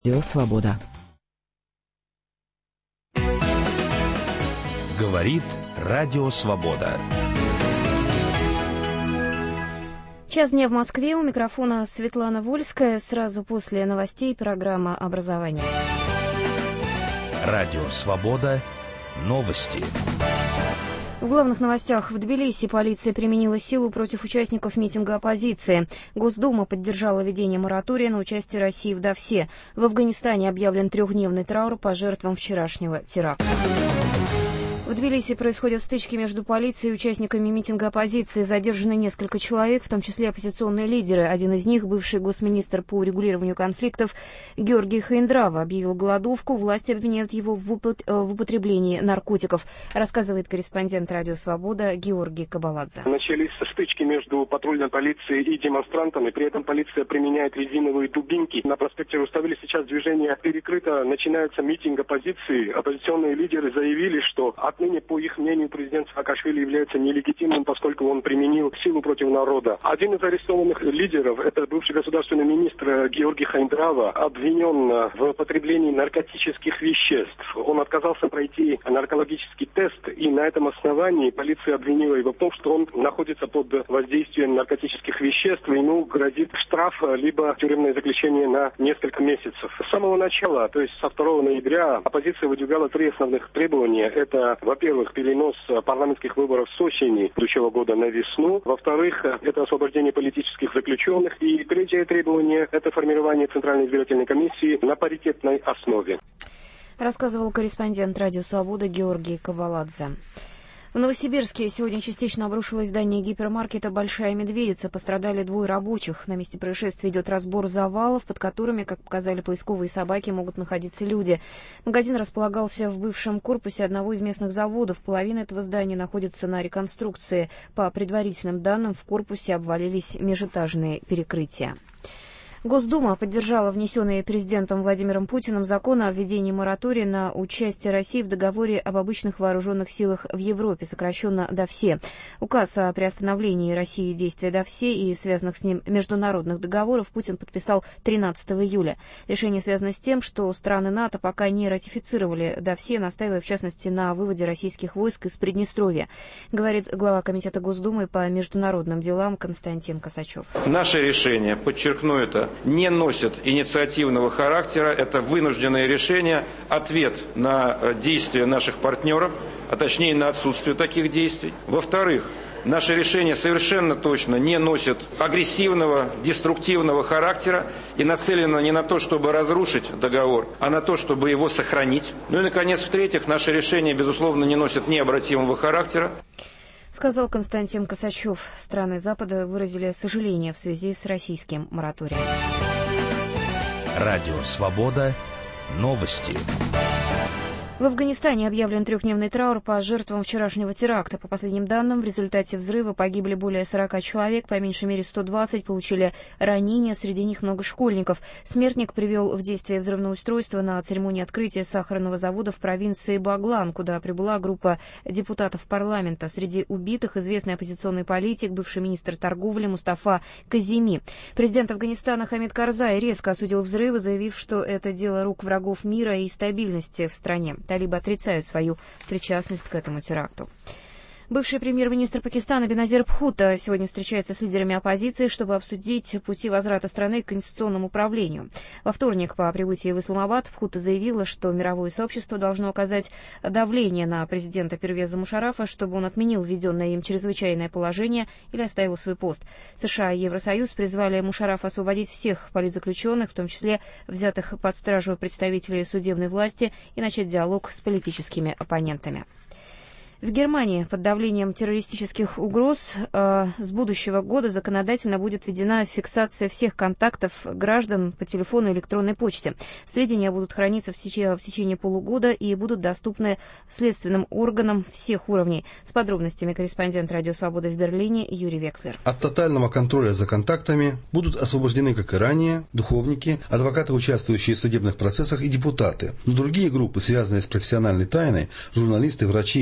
Радио Свобода. Говорит Радио Свобода. Час дня в Москве. У микрофона Светлана Вольская. Сразу после новостей программа «Образование». Радио Свобода. Новости. В главных новостях. В Тбилиси полиция применила силу против участников митинга оппозиции. Госдума поддержала введение моратория на участие России в Давсе. В Афганистане объявлен 3-дневный траур по жертвам вчерашнего теракта. В Тбилиси происходят стычки между полицией и участниками митинга оппозиции. Задержаны несколько человек, в том числе оппозиционные лидеры. Один из них, бывший госминистр по урегулированию конфликтов Георгий Хаиндрава, объявил голодовку. Власти обвиняют его в употреблении наркотиков, рассказывает корреспондент Радио Свобода Георгий Кабаладзе. Начались стычки между патрульной полицией и демонстрантами. При этом полиция применяет резиновые дубинки. На проспекте Руставели сейчас движение перекрыто. Начинается митинг оппозиции. Оппозиционные лидеры заявили, что отныне, по их мнению, президент Саакашвили является нелегитимным, поскольку он применил силу против народа. Один из арестованных лидеров, это бывший государственный министр Георгий Хаиндрава, обвинен в потреблении наркотических веществ. Он отказался пройти наркологический тест, и на этом основании полиция обвинила его в том, что он находится под воздействием наркотических веществ, и ему грозит штраф либо тюремное заключение на несколько месяцев. С самого начала, то есть со 2 ноября, оппозиция выдвигала 3 основных требования. Это, во-первых, перенос парламентских выборов с осени будущего года на весну. Во-вторых, это освобождение политических заключенных. И третье требование – это формирование Центральной избирательной комиссии на паритетной основе. Рассказывал корреспондент Радио Свобода Георгий Кабаладзе. В Новосибирске сегодня частично обрушилось здание гипермаркета «Большая Медведица». Пострадали 2 рабочих. На месте происшествия идет разбор завалов, под которыми, как показали поисковые собаки, могут находиться люди. Магазин располагался в бывшем корпусе одного из местных заводов. Половина этого здания находится на реконструкции. По предварительным данным, в корпусе обвалились межэтажные перекрытия. Госдума поддержала внесенный президентом Владимиром Путиным закон о введении моратория на участие России в договоре об обычных вооруженных силах в Европе, сокращенно ДОВСЕ. Указ о приостановлении России действия ДОВСЕ и связанных с ним международных договоров Путин подписал 13 июля. Решение связано с тем, что страны НАТО пока не ратифицировали ДОВСЕ, настаивая в частности на выводе российских войск из Приднестровья, говорит глава Комитета Госдумы по международным делам Константин Косачев. Наше решение, подчеркну это, не носит инициативного характера. Это вынужденное решение, ответ на действия наших партнеров, а точнее на отсутствие таких действий. Во-вторых, наше решение совершенно точно не носит агрессивного, деструктивного характера и нацелено не на то, чтобы разрушить договор, а на то, чтобы его сохранить. Ну и, наконец, в-третьих, наше решение, безусловно, не носит необратимого характера. Сказал Константин Косачев. Страны Запада выразили сожаление в связи с российским мораторием. Радио Свобода. Новости. В Афганистане объявлен 3-дневный траур по жертвам вчерашнего теракта. По последним данным, в результате взрыва погибли более 40 человек, по меньшей мере 120 получили ранения, среди них много школьников. Смертник привел в действие взрывное устройство на церемонии открытия сахарного завода в провинции Баглан, куда прибыла группа депутатов парламента. Среди убитых известный оппозиционный политик, бывший министр торговли Мустафа Казими. Президент Афганистана Хамид Карзай резко осудил взрывы, заявив, что это дело рук врагов мира и стабильности в стране. Талибы отрицают свою причастность к этому теракту. Бывший премьер-министр Пакистана Беназир Бхутто сегодня встречается с лидерами оппозиции, чтобы обсудить пути возврата страны к конституционному управлению. Во вторник по прибытии в Исламабад Бхутто заявила, что мировое сообщество должно оказать давление на президента Первеза Мушаррафа, чтобы он отменил введенное им чрезвычайное положение или оставил свой пост. США и Евросоюз призвали Мушаррафа освободить всех политзаключенных, в том числе взятых под стражу представителей судебной власти, и начать диалог с политическими оппонентами. В Германии под давлением террористических угроз с будущего года законодательно будет введена фиксация всех контактов граждан по телефону и электронной почте. Сведения будут храниться в течение полугода и будут доступны следственным органам всех уровней. С подробностями корреспондент Радио Свободы в Берлине Юрий Векслер. От тотального контроля за контактами будут освобождены, как и ранее, духовники, адвокаты, участвующие в судебных процессах, и депутаты. Но другие группы, связанные с профессиональной тайной, журналисты, врачи и остальные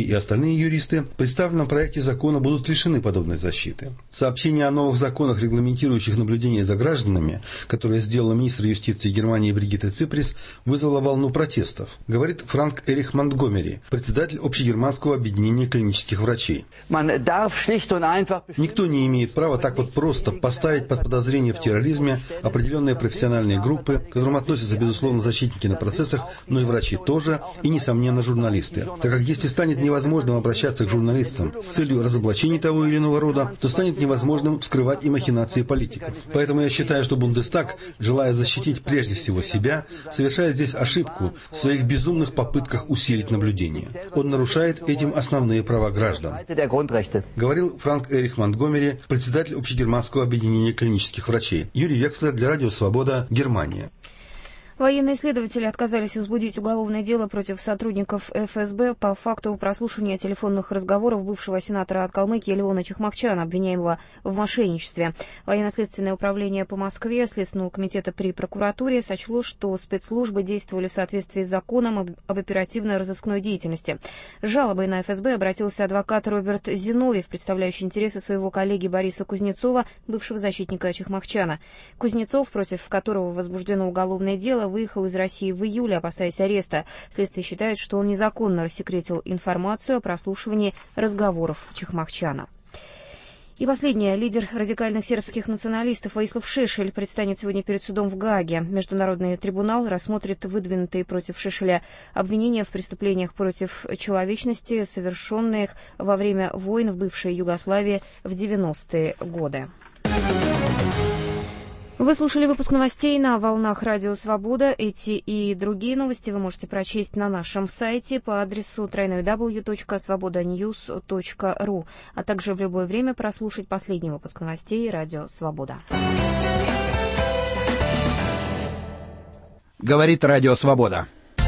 иные юристы в представленном проекте закона будут лишены подобной защиты. Сообщение о новых законах, регламентирующих наблюдение за гражданами, которое сделала министр юстиции Германии Бригитте Циприс, вызвало волну протестов, говорит Франк Эрих Монтгомери, председатель Общегерманского объединения клинических врачей. Никто не имеет права так вот просто поставить под подозрение в терроризме определенные профессиональные группы, к которым относятся, безусловно, защитники на процессах, но и врачи тоже, и, несомненно, журналисты. Так как если станет невозможным обращаться к журналистам с целью разоблачения того или иного рода, то станет невозможным вскрывать и махинации политиков. Поэтому я считаю, что Бундестаг, желая защитить прежде всего себя, совершает здесь ошибку в своих безумных попытках усилить наблюдение. Он нарушает этим основные права граждан, говорил Франк Эрих Монтгомери, председатель Общегерманского объединения клинических врачей. Юрий Векслер для Радио Свобода, Германия. Военные следователи отказались возбудить уголовное дело против сотрудников ФСБ по факту прослушивания телефонных разговоров бывшего сенатора от Калмыкии Леона Чехмахчана, обвиняемого в мошенничестве. Военно-следственное управление по Москве Следственного комитета при прокуратуре сочло, что спецслужбы действовали в соответствии с законом об оперативно-розыскной деятельности. С жалобой на ФСБ обратился адвокат Роберт Зиновьев, представляющий интересы своего коллеги Бориса Кузнецова, бывшего защитника Чехмахчана. Кузнецов, против которого возбуждено уголовное дело, выехал из России в июле, опасаясь ареста. Следствие считает, что он незаконно рассекретил информацию о прослушивании разговоров Чехмахчана. И последнее. Лидер радикальных сербских националистов Воислав Шешель предстанет сегодня перед судом в Гааге. Международный трибунал рассмотрит выдвинутые против Шешеля обвинения в преступлениях против человечности, совершенных во время войн в бывшей Югославии в 90-е годы. Вы слушали выпуск новостей на волнах Радио Свобода. Эти и другие новости вы можете прочесть на нашем сайте по адресу www.svobodanews.ru, а также в любое время прослушать последний выпуск новостей Радио Свобода. Говорит Радио Свобода.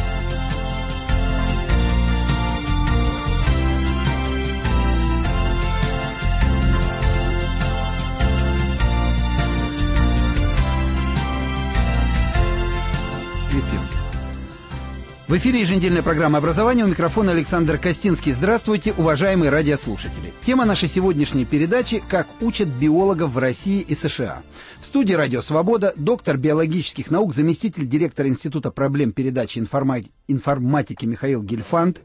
В эфире еженедельная программа «Образование». У микрофона Александр Костинский. Здравствуйте, уважаемые радиослушатели. Тема нашей сегодняшней передачи «Как учат биологов в России и США». В студии «Радио Свобода» доктор биологических наук, заместитель директора Института проблем передачи информатики Михаил Гельфанд.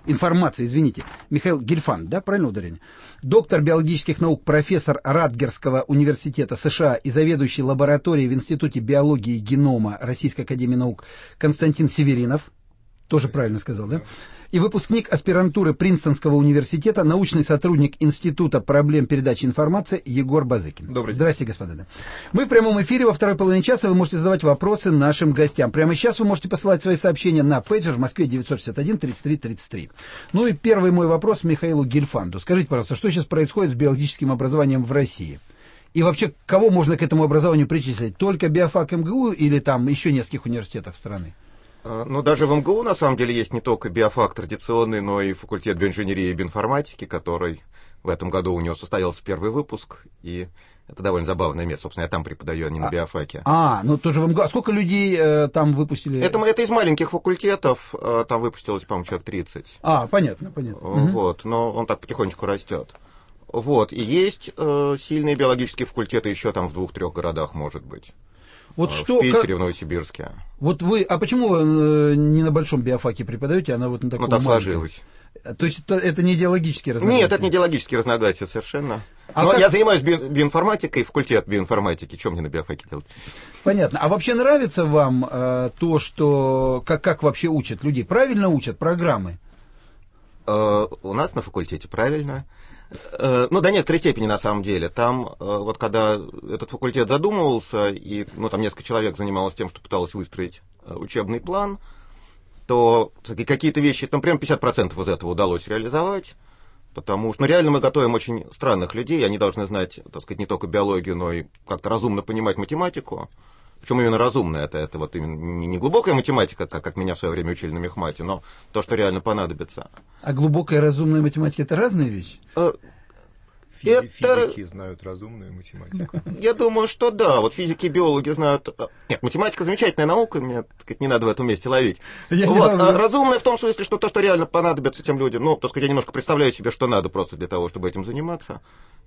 Михаил Гельфанд, да, правильно ударение? Доктор биологических наук, профессор Ратгерского университета США и заведующий лабораторией в Институте биологии и генома Российской академии наук Константин Северинов. Тоже правильно сказал, да? И выпускник аспирантуры Принстонского университета, научный сотрудник Института проблем передачи информации Егор Базыкин. Добрый день. Здравствуйте, господа. Да. Мы в прямом эфире, во второй половине часа вы можете задавать вопросы нашим гостям. Прямо сейчас вы можете посылать свои сообщения на пейджер в Москве 961-33-33. Ну и первый мой вопрос Михаилу Гельфанду. Скажите, пожалуйста, что сейчас происходит с биологическим образованием в России? И вообще, кого можно к этому образованию причислить? Только биофак МГУ или там еще нескольких университетов страны? Ну, даже в МГУ, на самом деле, есть не только биофак традиционный, но и факультет биоинженерии и биоинформатики, который в этом году у него состоялся первый выпуск, и это довольно забавное место. Собственно, я там преподаю, а не на биофаке. Ну тоже в МГУ. А сколько людей там выпустили? Это из маленьких факультетов, там выпустилось, по-моему, человек 30. Понятно. Вот, но он так потихонечку растет. Вот, и есть сильные биологические факультеты еще там в 2-3 городах, может быть. Вот в Питере, в Новосибирске. Вот вы, почему вы не на большом биофаке преподаете, а на вот на таком так сложилось. То есть это не идеологические разногласия? Нет, это не идеологические разногласия совершенно. Но я занимаюсь биоинформатикой, факультет биоинформатики, что мне на биофаке делать? Понятно. А вообще нравится вам то, что как вообще учат людей? Правильно учат программы? У нас на факультете правильно. До некоторой степени, на самом деле. Там, вот когда этот факультет задумывался, и там несколько человек занималось тем, что пыталось выстроить учебный план, то какие-то вещи, там прям 50% из этого удалось реализовать, потому что реально мы готовим очень странных людей, они должны знать, так сказать, не только биологию, но и как-то разумно понимать математику. Причем именно разумная, это вот именно не глубокая математика, как меня в свое время учили на мехмате, но то, что реально понадобится. А глубокая и разумная математика — это разные вещи? Физики знают разумную математику. Я думаю, что да. Вот физики и биологи знают... Нет, математика замечательная наука, мне, так сказать, не надо в этом месте ловить. Разумная в том смысле, что то, что реально понадобится этим людям, ну, так сказать, я немножко представляю себе, что надо просто для того, чтобы этим заниматься.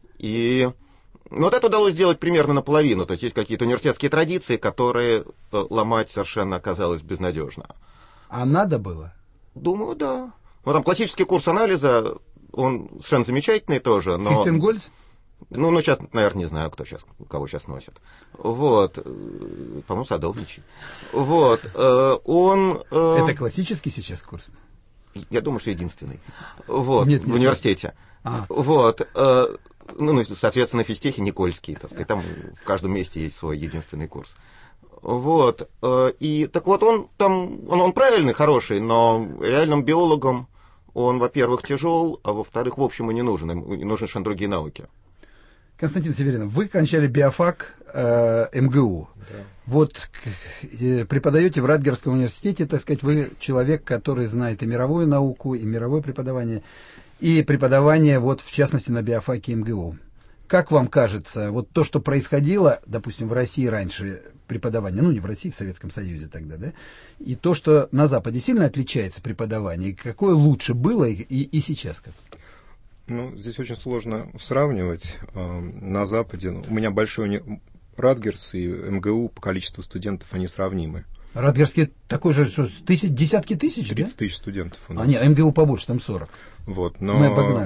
И вот это удалось сделать примерно наполовину. То есть какие-то университетские традиции, которые ломать совершенно оказалось безнадежно. А надо было? Думаю, да. Вот там классический курс анализа, он совершенно замечательный тоже, но... Фихтенгольц? Ну, сейчас, наверное, не знаю, кого сейчас носит. Вот. По-моему, Садовничий. Вот. Он... Это классический сейчас курс? Я думаю, что единственный. Вот. Нет, в университете. Вот. Ну, соответственно, физтехи Никольский, так сказать, там в каждом месте есть свой единственный курс. Вот. И так вот, он правильный, хороший, но реальным биологам он, во-первых, тяжел, а во-вторых, в общем, и не нужен. Им нужны совершенно другие науки. Константин Северинов, вы кончали биофак МГУ. Да. Вот преподаете в Радгерском университете, так сказать, вы человек, который знает и мировую науку, и мировое преподавание, и преподавание, вот, в частности, на биофаке МГУ. Как вам кажется, вот то, что происходило, допустим, в России раньше преподавание, ну не в России, в Советском Союзе тогда, да, и то, что на Западе сильно отличается преподавание, и какое лучше было и сейчас как? Ну, здесь очень сложно сравнивать. На Западе у меня большой Радгерс и МГУ по количеству студентов, они сравнимы. Радгерский такой же, что, десятки тысяч, 30 тысяч студентов у нас. А нет, МГУ побольше, там 40. Вот, но мы обогнали.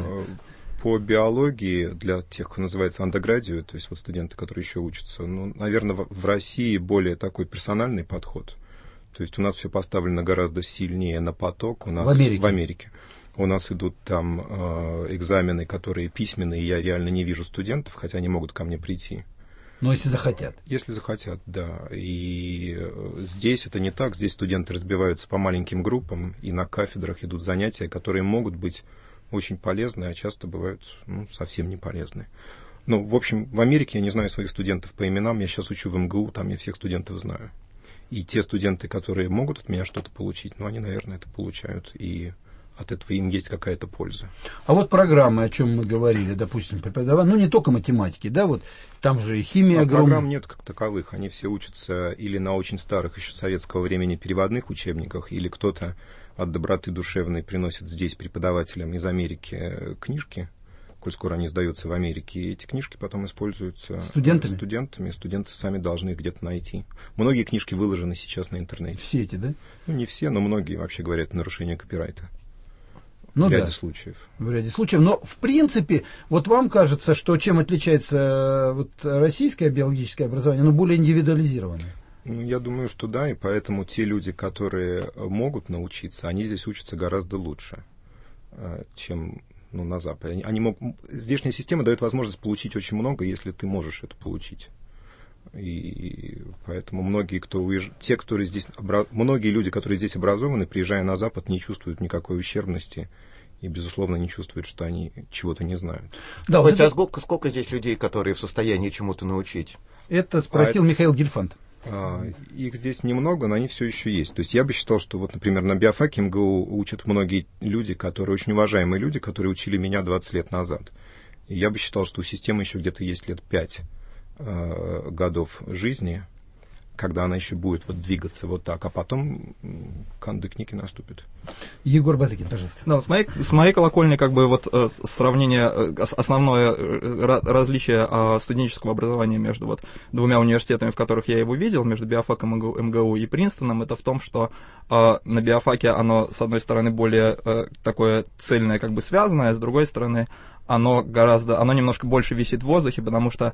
По биологии, для тех, кто называется undergraduate, то есть вот студенты, которые еще учатся, ну, наверное, в России более такой персональный подход. То есть у нас все поставлено гораздо сильнее на поток. У нас, в Америке. У нас идут там экзамены, которые письменные, и я реально не вижу студентов, хотя они могут ко мне прийти. Но если захотят. Если захотят, да. И здесь это не так. Здесь студенты разбиваются по маленьким группам, и на кафедрах идут занятия, которые могут быть очень полезные, а часто бывают совсем не полезные. Ну, в общем, в Америке я не знаю своих студентов по именам. Я сейчас учу в МГУ, там я всех студентов знаю. И те студенты, которые могут от меня что-то получить, ну, они, наверное, это получают, и от этого им есть какая-то польза. А вот программы, о чем мы говорили, допустим, преподавание, ну, не только математики, да, вот там же и химия огромная. Программ нет как таковых, они все учатся или на очень старых еще советского времени переводных учебниках, или кто-то от доброты душевной приносит здесь преподавателям из Америки книжки, коль скоро они сдаются в Америке, и эти книжки потом используются студентами. Студенты сами должны их где-то найти. Многие книжки выложены сейчас на интернете. Все эти, да? Ну, не все, но многие, вообще говоря, это нарушение копирайта. Ну, в ряде случаев. В ряде случаев. Но, в принципе, вот вам кажется, что чем отличается вот российское биологическое образование, оно более индивидуализированное? Ну, я думаю, что да, и поэтому те люди, которые могут научиться, они здесь учатся гораздо лучше, чем на Западе. Здешняя система дает возможность получить очень много, если ты можешь это получить. И поэтому многие, многие люди, которые здесь образованы, приезжая на Запад, не чувствуют никакой ущербности и, безусловно, не чувствуют, что они чего-то не знают. Да, вот а сколько здесь людей, которые в состоянии чему-то научить? Это спросил Михаил Гельфанд. Их здесь немного, но они все еще есть. То есть я бы считал, что вот, например, на биофаке МГУ учат многие люди, которые очень уважаемые люди, которые учили меня 20 лет назад. И я бы считал, что у системы еще где-то есть лет 5 годов жизни, когда она еще будет вот двигаться вот так, а потом канды книги наступит. Егор Базыкин, пожалуйста. Да, с моей колокольни как бы вот сравнение, основное различие студенческого образования между вот двумя университетами, в которых я его видел, между биофаком МГУ и Принстоном, это в том, что на биофаке оно, с одной стороны, более такое цельное, как бы связанное, с другой стороны, оно немножко больше висит в воздухе, потому что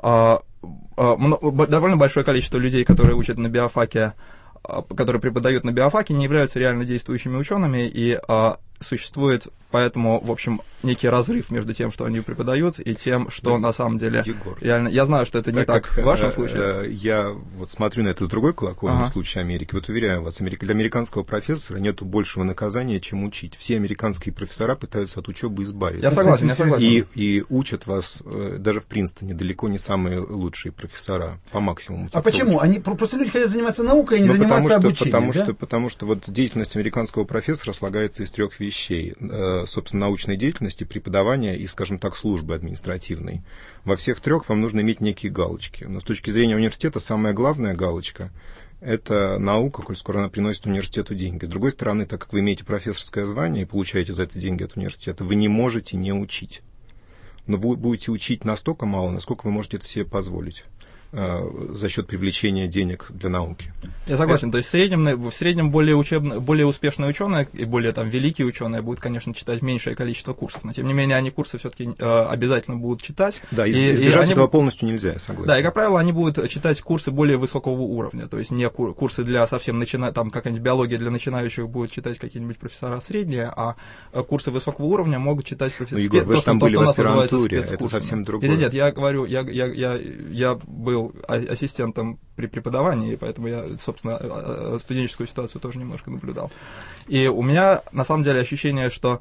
довольно большое количество людей, которые учат на биофаке, которые преподают на биофаке, не являются реально действующими учеными, и существует поэтому, в общем, некий разрыв между тем, что они преподают, и тем, что на самом деле Егор, реально... Я знаю, что это не так в вашем случае. Я вот смотрю на это с другой колокольни в случае Америки. Вот уверяю вас, для американского профессора нету большего наказания, чем учить. Все американские профессора пытаются от учебы избавиться. Я согласен. И учат вас, даже в Принстоне, далеко не самые лучшие профессора по максимуму. А почему? Они просто люди хотят заниматься наукой, а не заниматься обучением, потому что вот деятельность американского профессора слагается из трех вещей. собственно, научной деятельности, преподавания и, скажем так, службы административной. Во всех трех вам нужно иметь некие галочки. Но с точки зрения университета самая главная галочка – это наука, коль скоро она приносит университету деньги. С другой стороны, так как вы имеете профессорское звание и получаете за это деньги от университета, вы не можете не учить. Но вы будете учить настолько мало, насколько вы можете это себе позволить за счет привлечения денег для науки. Я согласен. То есть в среднем более успешные ученые и более там великие ученые будут, конечно, читать меньшее количество курсов, но тем не менее они курсы все-таки обязательно будут читать. Да, избежать этого полностью нельзя, я согласен. Да, и, как правило, они будут читать курсы более высокого уровня, то есть не курсы для совсем там какая-нибудь биология для начинающих будут читать какие-нибудь профессора средние, а курсы высокого уровня могут читать профессора. Ну, Егор, вы же там были в аспирантуре, это совсем другое. Нет, я говорю, я был ассистентом при преподавании, и поэтому я, собственно, студенческую ситуацию тоже немножко наблюдал. И у меня, на самом деле, ощущение, что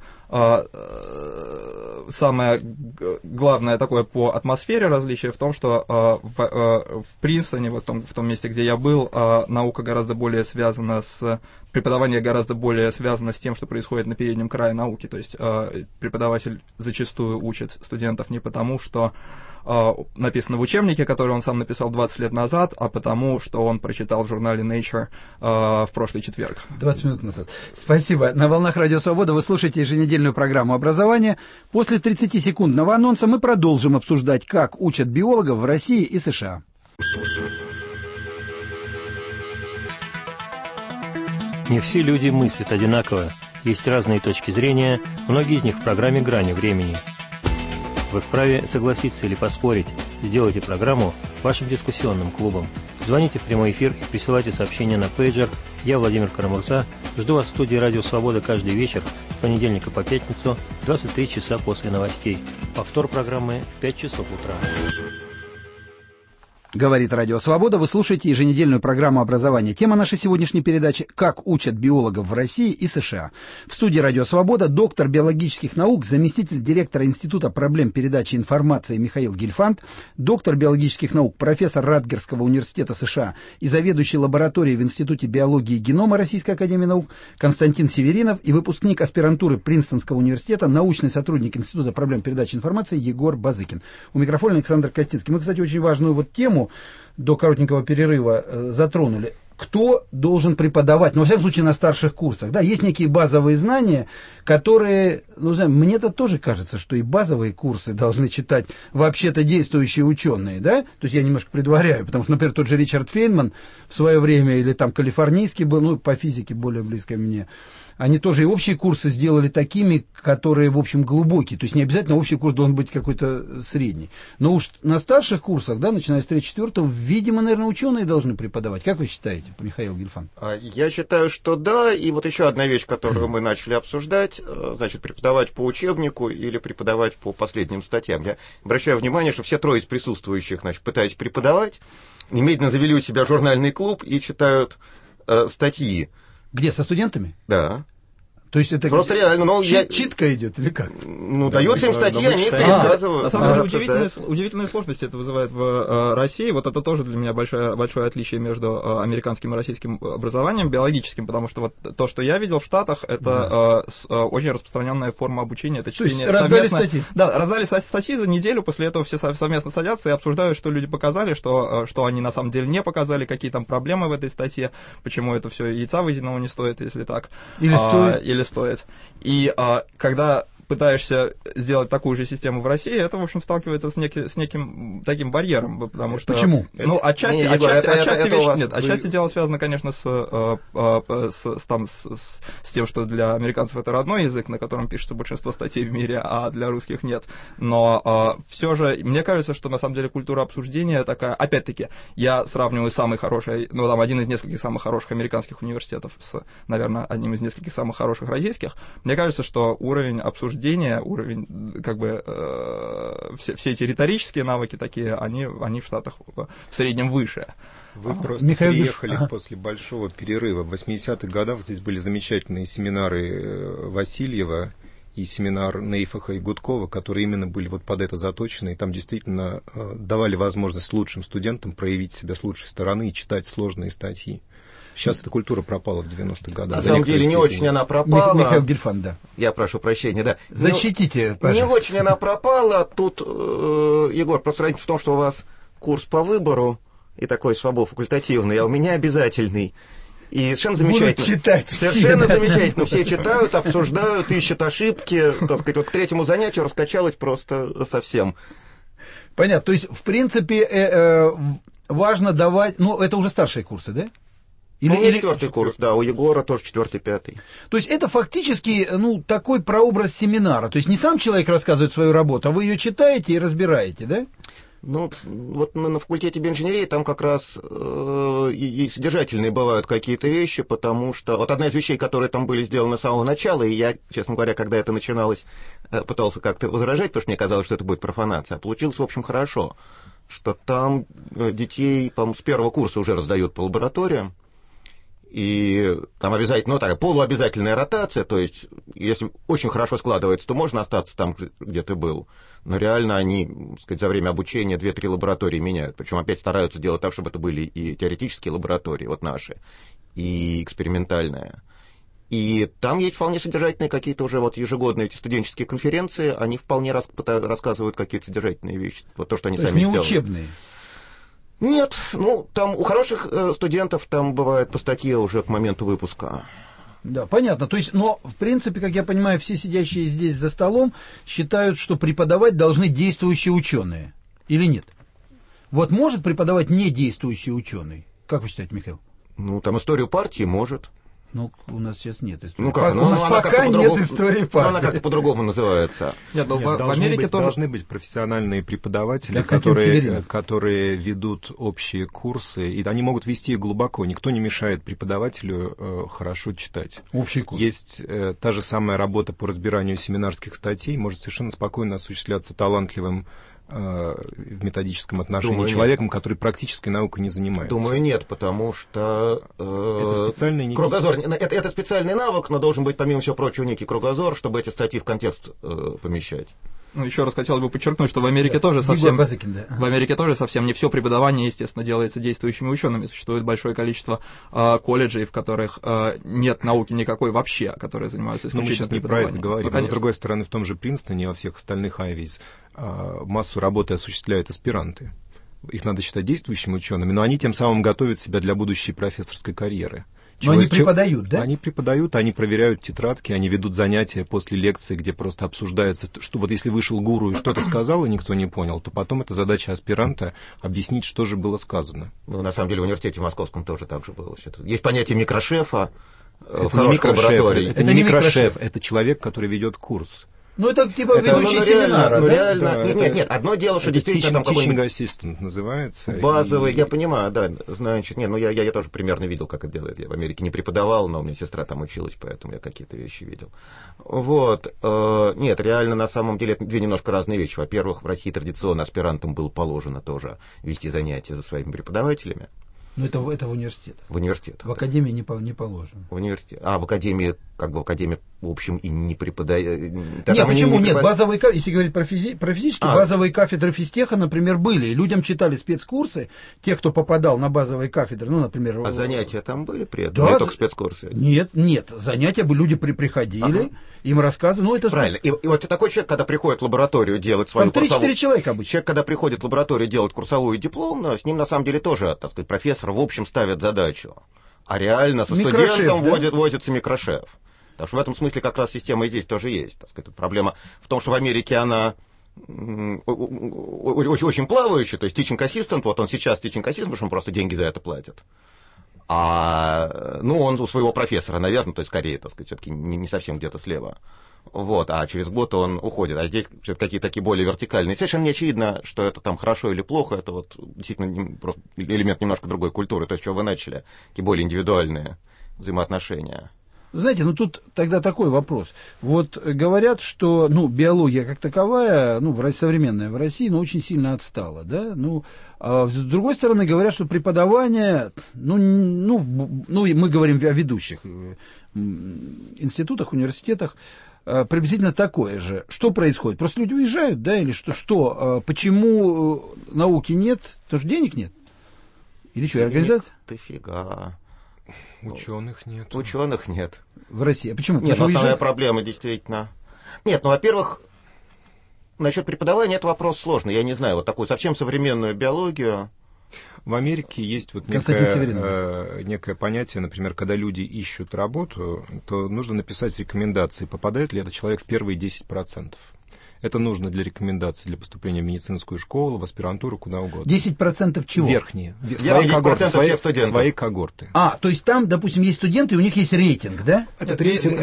самое главное такое по атмосфере различие в том, что в Принстоне, в том месте, где я был, наука гораздо более связана преподавание гораздо более связано с тем, что происходит на переднем крае науки. То есть преподаватель зачастую учит студентов не потому, что написано в учебнике, который он сам написал 20 лет назад, а потому, что он прочитал в журнале Nature в прошлый четверг. 20 минут назад. Спасибо. На волнах Радио Свобода вы слушаете еженедельную программу образования. После 30-секундного анонса мы продолжим обсуждать, как учат биологов в России и США. Не все люди мыслят одинаково. Есть разные точки зрения, многие из них в программе «Грани времени». Вы вправе согласиться или поспорить. Сделайте программу вашим дискуссионным клубом. Звоните в прямой эфир и присылайте сообщения на пейджер. Я, Владимир Карамурза, жду вас в студии «Радио Свобода» каждый вечер с понедельника по пятницу, 23 часа после новостей. Повтор программы в 5 часов утра. Говорит Радио Свобода, вы слушаете еженедельную программу образования. Тема нашей сегодняшней передачи «Как учат биологов в России и США». В студии Радио Свобода доктор биологических наук, заместитель директора Института проблем передачи информации Михаил Гельфанд, доктор биологических наук, профессор Радгерского университета США и заведующий лабораторией в Институте биологии и генома Российской академии наук Константин Северинов и выпускник аспирантуры Принстонского университета, научный сотрудник Института проблем передачи информации Егор Базыкин. У микрофона Александр Костинский. Мы, кстати, очень важную тему до коротенького перерыва затронули. Кто должен преподавать, во всяком случае, на старших курсах? Да, есть некие базовые знания, которые, мне-то тоже кажется, что и базовые курсы должны читать вообще-то действующие ученые, да? То есть я немножко предваряю, потому что, например, тот же Ричард Фейнман в свое время, или там калифорнийский был, по физике более близко мне, они тоже и общие курсы сделали такими, которые, в общем, глубокие. То есть не обязательно общий курс должен быть какой-то средний. Но уж на старших курсах, да, начиная с 3-4, видимо, наверное, ученые должны преподавать. Как вы считаете, Михаил Гельфанд? Я считаю, что да. И вот еще одна вещь, которую мы начали обсуждать, значит, преподавать по учебнику или преподавать по последним статьям. Я обращаю внимание, что все трое из присутствующих, значит, пытаясь преподавать, немедленно завели у себя журнальный клуб и читают статьи. Где, со студентами? Да. То есть это просто реально, читка идет или как? Дается им статьи, они их пересказывают. На самом деле удивительные сложности это вызывает в России. Вот это тоже для меня большое отличие между американским и российским образованием биологическим, потому что вот то, что я видел в Штатах, это очень распространенная форма обучения. Это чтение совместно. Статьи. Да, раздали статьи за неделю, после этого все совместно садятся и обсуждают, что люди показали, что они на самом деле не показали, какие там проблемы в этой статье, почему это все яйца выеденного не стоит, если так. Или стоит. И когда пытаешься сделать такую же систему в России, это, в общем, сталкивается с неким таким барьером, потому что... Почему? Отчасти дело связано, конечно, с тем, что для американцев это родной язык, на котором пишется большинство статей в мире, а для русских нет. Но все же, мне кажется, что на самом деле культура обсуждения такая... Опять-таки, я сравниваю самый хороший, один из нескольких самых хороших американских университетов с, наверное, одним из нескольких самых хороших российских. Мне кажется, что уровень обсуждения, уровень, все эти риторические навыки такие, они в Штатах в среднем выше. Вы просто приехали после большого перерыва. В 80-х годах здесь были замечательные семинары Васильева и семинар Нейфаха и Гудкова, которые именно были под это заточены, и там действительно давали возможность лучшим студентам проявить себя с лучшей стороны и читать сложные статьи. Сейчас эта культура пропала в 90-х годах. На самом деле не очень она пропала. Михаил Гельфанд, да. Я прошу прощения, да. Защитите, пожалуйста. Не очень она пропала. Тут, Егор, просто разница в том, что у вас курс по выбору и такой свобод факультативный, а у меня обязательный. И совершенно замечательно. Будут читать совершенно все, замечательно. Все читают, обсуждают, ищут ошибки. Так сказать, вот к третьему занятию раскачалось просто совсем. Понятно. То есть, в принципе, важно давать... Ну, это уже старшие курсы, да? Или четвертый курс, да, у Егора тоже 4-5. То есть это фактически, такой прообраз семинара. То есть не сам человек рассказывает свою работу, а вы ее читаете и разбираете, да? Ну, вот на факультете биоинженерии там как раз и содержательные бывают какие-то вещи, потому что вот одна из вещей, которые там были сделаны с самого начала, и я, честно говоря, когда это начиналось, пытался как-то возражать, потому что мне казалось, что это будет профанация, а получилось, в общем, хорошо, что там детей, по-моему, с первого курса уже раздают по лабораториям, и там обязательно, полуобязательная ротация, то есть, если очень хорошо складывается, то можно остаться там, где ты был. Но реально они, так сказать, за время обучения 2-3 лаборатории меняют. Причем опять стараются делать так, чтобы это были и теоретические лаборатории, вот наши, и экспериментальные. И там есть вполне содержательные какие-то уже вот ежегодные эти студенческие конференции, они вполне рассказывают какие-то содержательные вещи. Вот то, что они сами сделали. Не учебные? Нет, там у хороших студентов там бывает по статье уже к моменту выпуска. Да, понятно. То есть, но, в принципе, как я понимаю, все сидящие здесь за столом считают, что преподавать должны действующие ученые. Или нет? Вот может преподавать не действующий ученый? Как вы считаете, Михаил? Там историю партии может. У нас сейчас нет истории. У нас пока нет истории партии. Она как-то по-другому называется. В Америке тоже должны быть профессиональные преподаватели, которые ведут общие курсы, и они могут вести их глубоко. Никто не мешает преподавателю хорошо читать. Общий курс. Есть та же самая работа по разбиранию семинарских статей, может совершенно спокойно осуществляться талантливым в методическом отношении человеком, который практической наукой не занимается. Думаю, нет, потому что это специальный кругозор. Это специальный навык, но должен быть, помимо всего прочего, некий кругозор, чтобы эти статьи в контекст помещать. Еще раз хотел бы подчеркнуть, что в Америке тоже совсем не все преподавание, естественно, делается действующими учеными. Существует большое количество колледжей, в которых нет науки никакой вообще, которые занимаются исключительно преподаванием. Мы сейчас не про это говорим. Но, с другой стороны, в том же Принстоне и во всех остальных Айвис массу работы осуществляют аспиранты. Их надо считать действующими учеными, но они тем самым готовят себя для будущей профессорской карьеры. Но они преподают, да? Они преподают, они проверяют тетрадки, они ведут занятия после лекции, где просто обсуждается, что вот если вышел гуру и что-то сказал, и никто не понял, то потом это задача аспиранта объяснить, что же было сказано. На самом деле в университете московском тоже так же было. Есть понятие микрошефа в хорошей лаборатории. Это не микрошеф, это человек, который ведет курс. Это типа ведущий семинара, да? Реально. Нет, одно дело, что действительно там teaching assistant называется. Базовый, я понимаю, да, значит, я тоже примерно видел, как это делается. Я в Америке не преподавал, но у меня сестра там училась, поэтому я какие-то вещи видел. Нет, реально, на самом деле, это две немножко разные вещи. Во-первых, в России традиционно аспирантам было положено тоже вести занятия за своими преподавателями. Но это в университетах. В университетах. В академии не положено. В университете. В академии, в общем, и не преподают. Нет, почему нет? Базовые, если говорить про физически, базовые кафедры физтеха, например, были. И людям читали спецкурсы, те, кто попадал на базовые кафедры, например... А занятия там были при этом? Да, не только спецкурсы? Нет, занятия были, люди приходили, им рассказывали. Это правильно. И вот такой человек, когда приходит в лабораторию делать свою там 3-4 человека обычно. Человек, когда приходит в лабораторию делать курсовую дипломную, с ним на самом деле тоже, так сказать, профессор в общем ставит задачу. А реально со студентом возится микрошеф. Так что в этом смысле как раз система и здесь тоже есть. Так сказать, проблема в том, что в Америке она очень плавающая, то есть teaching assistant, вот он сейчас teaching assistant, потому что он просто деньги за это платит. Он у своего профессора, наверное, то есть скорее, так сказать, все-таки не совсем где-то слева. А через год он уходит. А здесь какие-то такие более вертикальные. Совершенно не очевидно, что это там хорошо или плохо. Это вот действительно элемент немножко другой культуры. То есть, что вы начали, такие более индивидуальные взаимоотношения. Знаете, тут тогда такой вопрос. Вот говорят, что биология как таковая, современная в России, очень сильно отстала, да? А с другой стороны, говорят, что преподавание, мы говорим о ведущих институтах, университетах, приблизительно такое же. Что происходит? Просто люди уезжают, да, или что? Почему науки нет? Потому что денег нет? Или что, организация? Дофига. Ученых нет. Ученых нет. В России. А почему? Нет, Потому что основная уезжают? проблема действительно... Нет, ну, во-первых, насчет преподавания это вопрос сложный. Я не знаю, вот такую совсем современную биологию... В Америке есть вот некое понятие, например, когда люди ищут работу, то нужно написать в рекомендации, попадает ли этот человек в первые 10%. Это нужно для рекомендаций для поступления в медицинскую школу, в аспирантуру, куда угодно. 10% чего? Верхние. Свои когорты. То есть там, допустим, есть студенты, и у них есть рейтинг, да? Это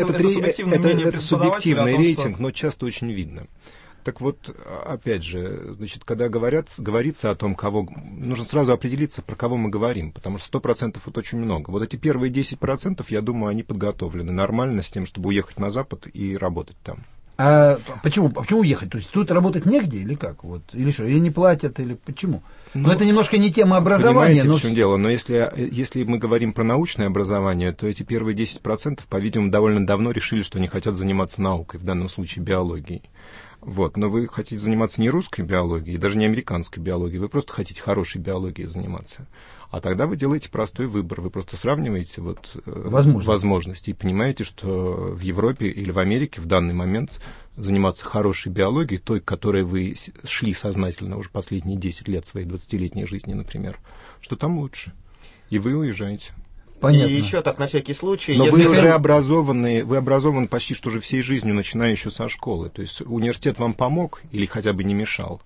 субъективный рейтинг, но часто очень видно. Так вот, опять же, значит, когда говорится о том, кого... Нужно сразу определиться, про кого мы говорим, потому что 100% это очень много. Вот эти первые 10%, я думаю, они подготовлены нормально с тем, чтобы уехать на Запад и работать там. А почему уехать? То есть тут работать негде или как? Вот, или что? Или не платят, или почему? Но это немножко не тема образования. Понимаете, в чем дело? Но если мы говорим про научное образование, то эти первые 10%, по-видимому, довольно давно решили, что они хотят заниматься наукой, в данном случае биологией. Вот. Но вы хотите заниматься не русской биологией, даже не американской биологией, вы просто хотите хорошей биологией заниматься. А тогда вы делаете простой выбор. Вы просто сравниваете возможности и понимаете, что в Европе или в Америке в данный момент заниматься хорошей биологией, той, к которой вы шли сознательно уже последние 10 лет своей 20-летней жизни, например, что там лучше. И вы уезжаете. Понятно. И еще так, на всякий случай... Но вы уже образованы почти что уже всей жизнью, начиная еще со школы. То есть университет вам помог или хотя бы не мешал.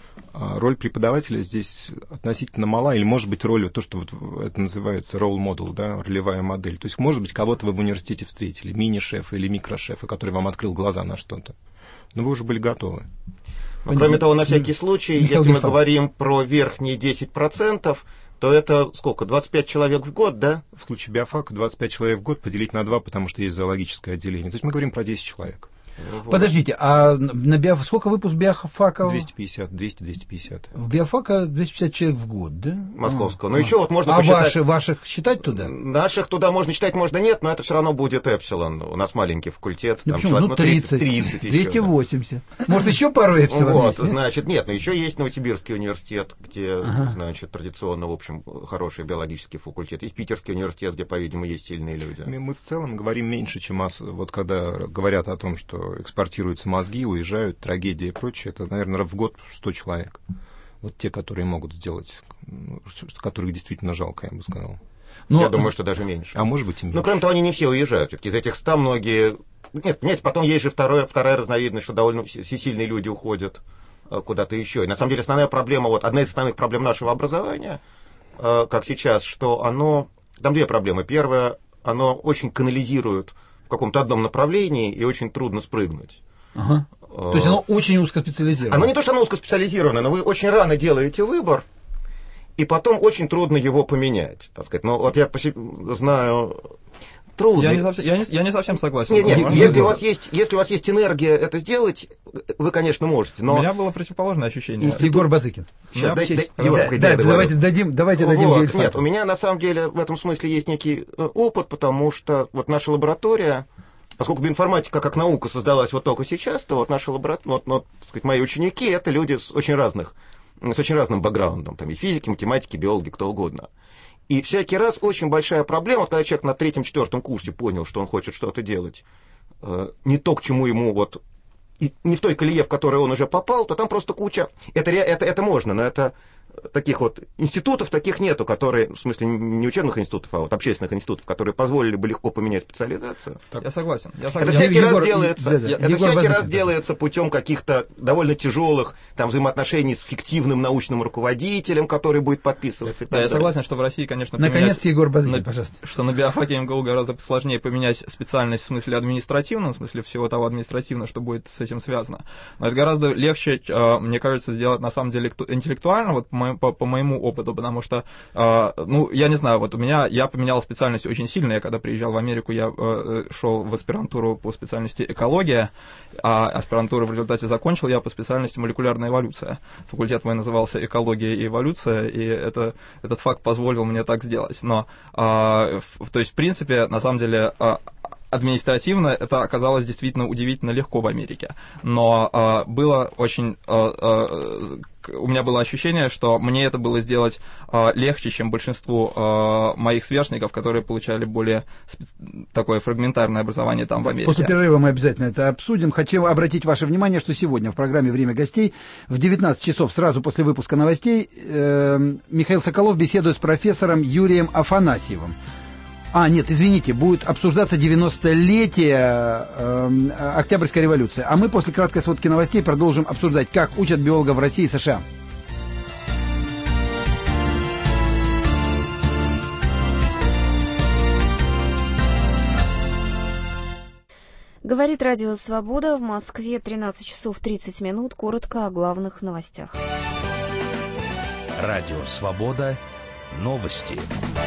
А роль преподавателя здесь относительно мала, или может быть роль, то, что вот это называется role model, да, ролевая модель. То есть, может быть, кого-то вы в университете встретили, мини-шефа или микрошефа, который вам открыл глаза на что-то. Но вы уже были готовы. Кроме того, на всякий случай, если мы говорим про верхние 10%, то это сколько? 25 человек в год, да? В случае биофака 25 человек в год поделить на 2, потому что есть зоологическое отделение. То есть мы говорим про 10 человек. Вот. Подождите, а на сколько выпуск биофака? 250. В биофака 250 человек в год, да? Московского. Но еще вот можно посчитать... ваших считать туда? Наших туда можно считать, можно нет, но это все равно будет эпсилон. У нас маленький факультет. Там почему? Человек, 30 280. Еще, да. Может, еще пару эпсилон вот, есть? Значит, нет, но еще есть Новосибирский университет, где, значит, традиционно, в общем, хороший биологический факультет. Есть Питерский университет, где, по-видимому, есть сильные люди. Мы в целом говорим меньше, чем вот когда говорят о том, что экспортируются мозги, уезжают, трагедия и прочее, это, наверное, в год 100 человек. Вот те, которые могут сделать, которых действительно жалко, я бы сказал. Я думаю, что даже меньше. А может быть и меньше. Но, кроме того, они не все уезжают. Все-таки из этих 100 многие... Нет, понимаете, потом есть же вторая разновидность, что довольно всесильные люди уходят куда-то еще. И, на самом деле, основная проблема, вот одна из основных проблем нашего образования, как сейчас, что оно... Там две проблемы. Первая, оно очень канализирует в каком-то одном направлении, и очень трудно спрыгнуть. То есть оно очень узкоспециализировано? Оно не то, что оно узкоспециализировано, но вы очень рано делаете выбор, и потом очень трудно его поменять, так сказать. Но вот я по себе знаю... Трудно. Я не совсем согласен. Нет, если у вас есть энергия это сделать, вы, конечно, можете. Но... У меня было противоположное ощущение. Егор Базыкин. Давайте дадим вот, нет, у меня на самом деле в этом смысле есть некий опыт, потому что вот наша лаборатория, поскольку биоинформатика как наука создалась вот только сейчас, то вот наша лаборатория, так сказать, мои ученики это люди с очень разным бэкграундом. Там и физики, математики, биологи, кто угодно. И всякий раз очень большая проблема, когда человек на 3-4 курсе понял, что он хочет что-то делать, не то, к чему ему вот, и не в той колее, в которой он уже попал, то там просто куча, это можно, но это таких вот институтов таких нету, которые, в смысле не учебных институтов, а вот общественных институтов, которые позволили бы легко поменять специализацию. Так. Я согласен. Это всякий раз делается путем каких-то довольно тяжелых там взаимоотношений с фиктивным научным руководителем, который будет подписываться. Да, я согласен, что в России, конечно, наконец, Егор Базыкин, пожалуйста. Что на биофаке МГУ гораздо сложнее поменять специальность в смысле административном, в смысле всего того административного, что будет с этим связано. Но это гораздо легче, мне кажется, сделать на самом деле интеллектуально, вот по моему опыту, потому что, я не знаю, вот я поменял специальность очень сильно. Я когда приезжал в Америку, я шел в аспирантуру по специальности экология, а аспирантуру в результате закончил я по специальности молекулярная эволюция. Факультет мой назывался экология и эволюция, и этот факт позволил мне так сделать. Но, то есть, в принципе, на самом деле, административно это оказалось действительно удивительно легко в Америке. Но было очень у меня было ощущение, что мне это было сделать легче, чем большинству моих сверстников, которые получали более такое фрагментарное образование там в Америке. После перерыва мы обязательно это обсудим. Хочу обратить ваше внимание, что сегодня в программе «Время гостей» в 19 часов сразу после выпуска новостей Михаил Соколов беседует с профессором Юрием Афанасьевым. Нет, извините, будет обсуждаться 90-летие Октябрьской революции. А мы после краткой сводки новостей продолжим обсуждать, как учат биологов в России и США. Говорит Радио Свобода. В Москве 13 часов 30 минут. Коротко о главных новостях. Радио Свобода. Новости.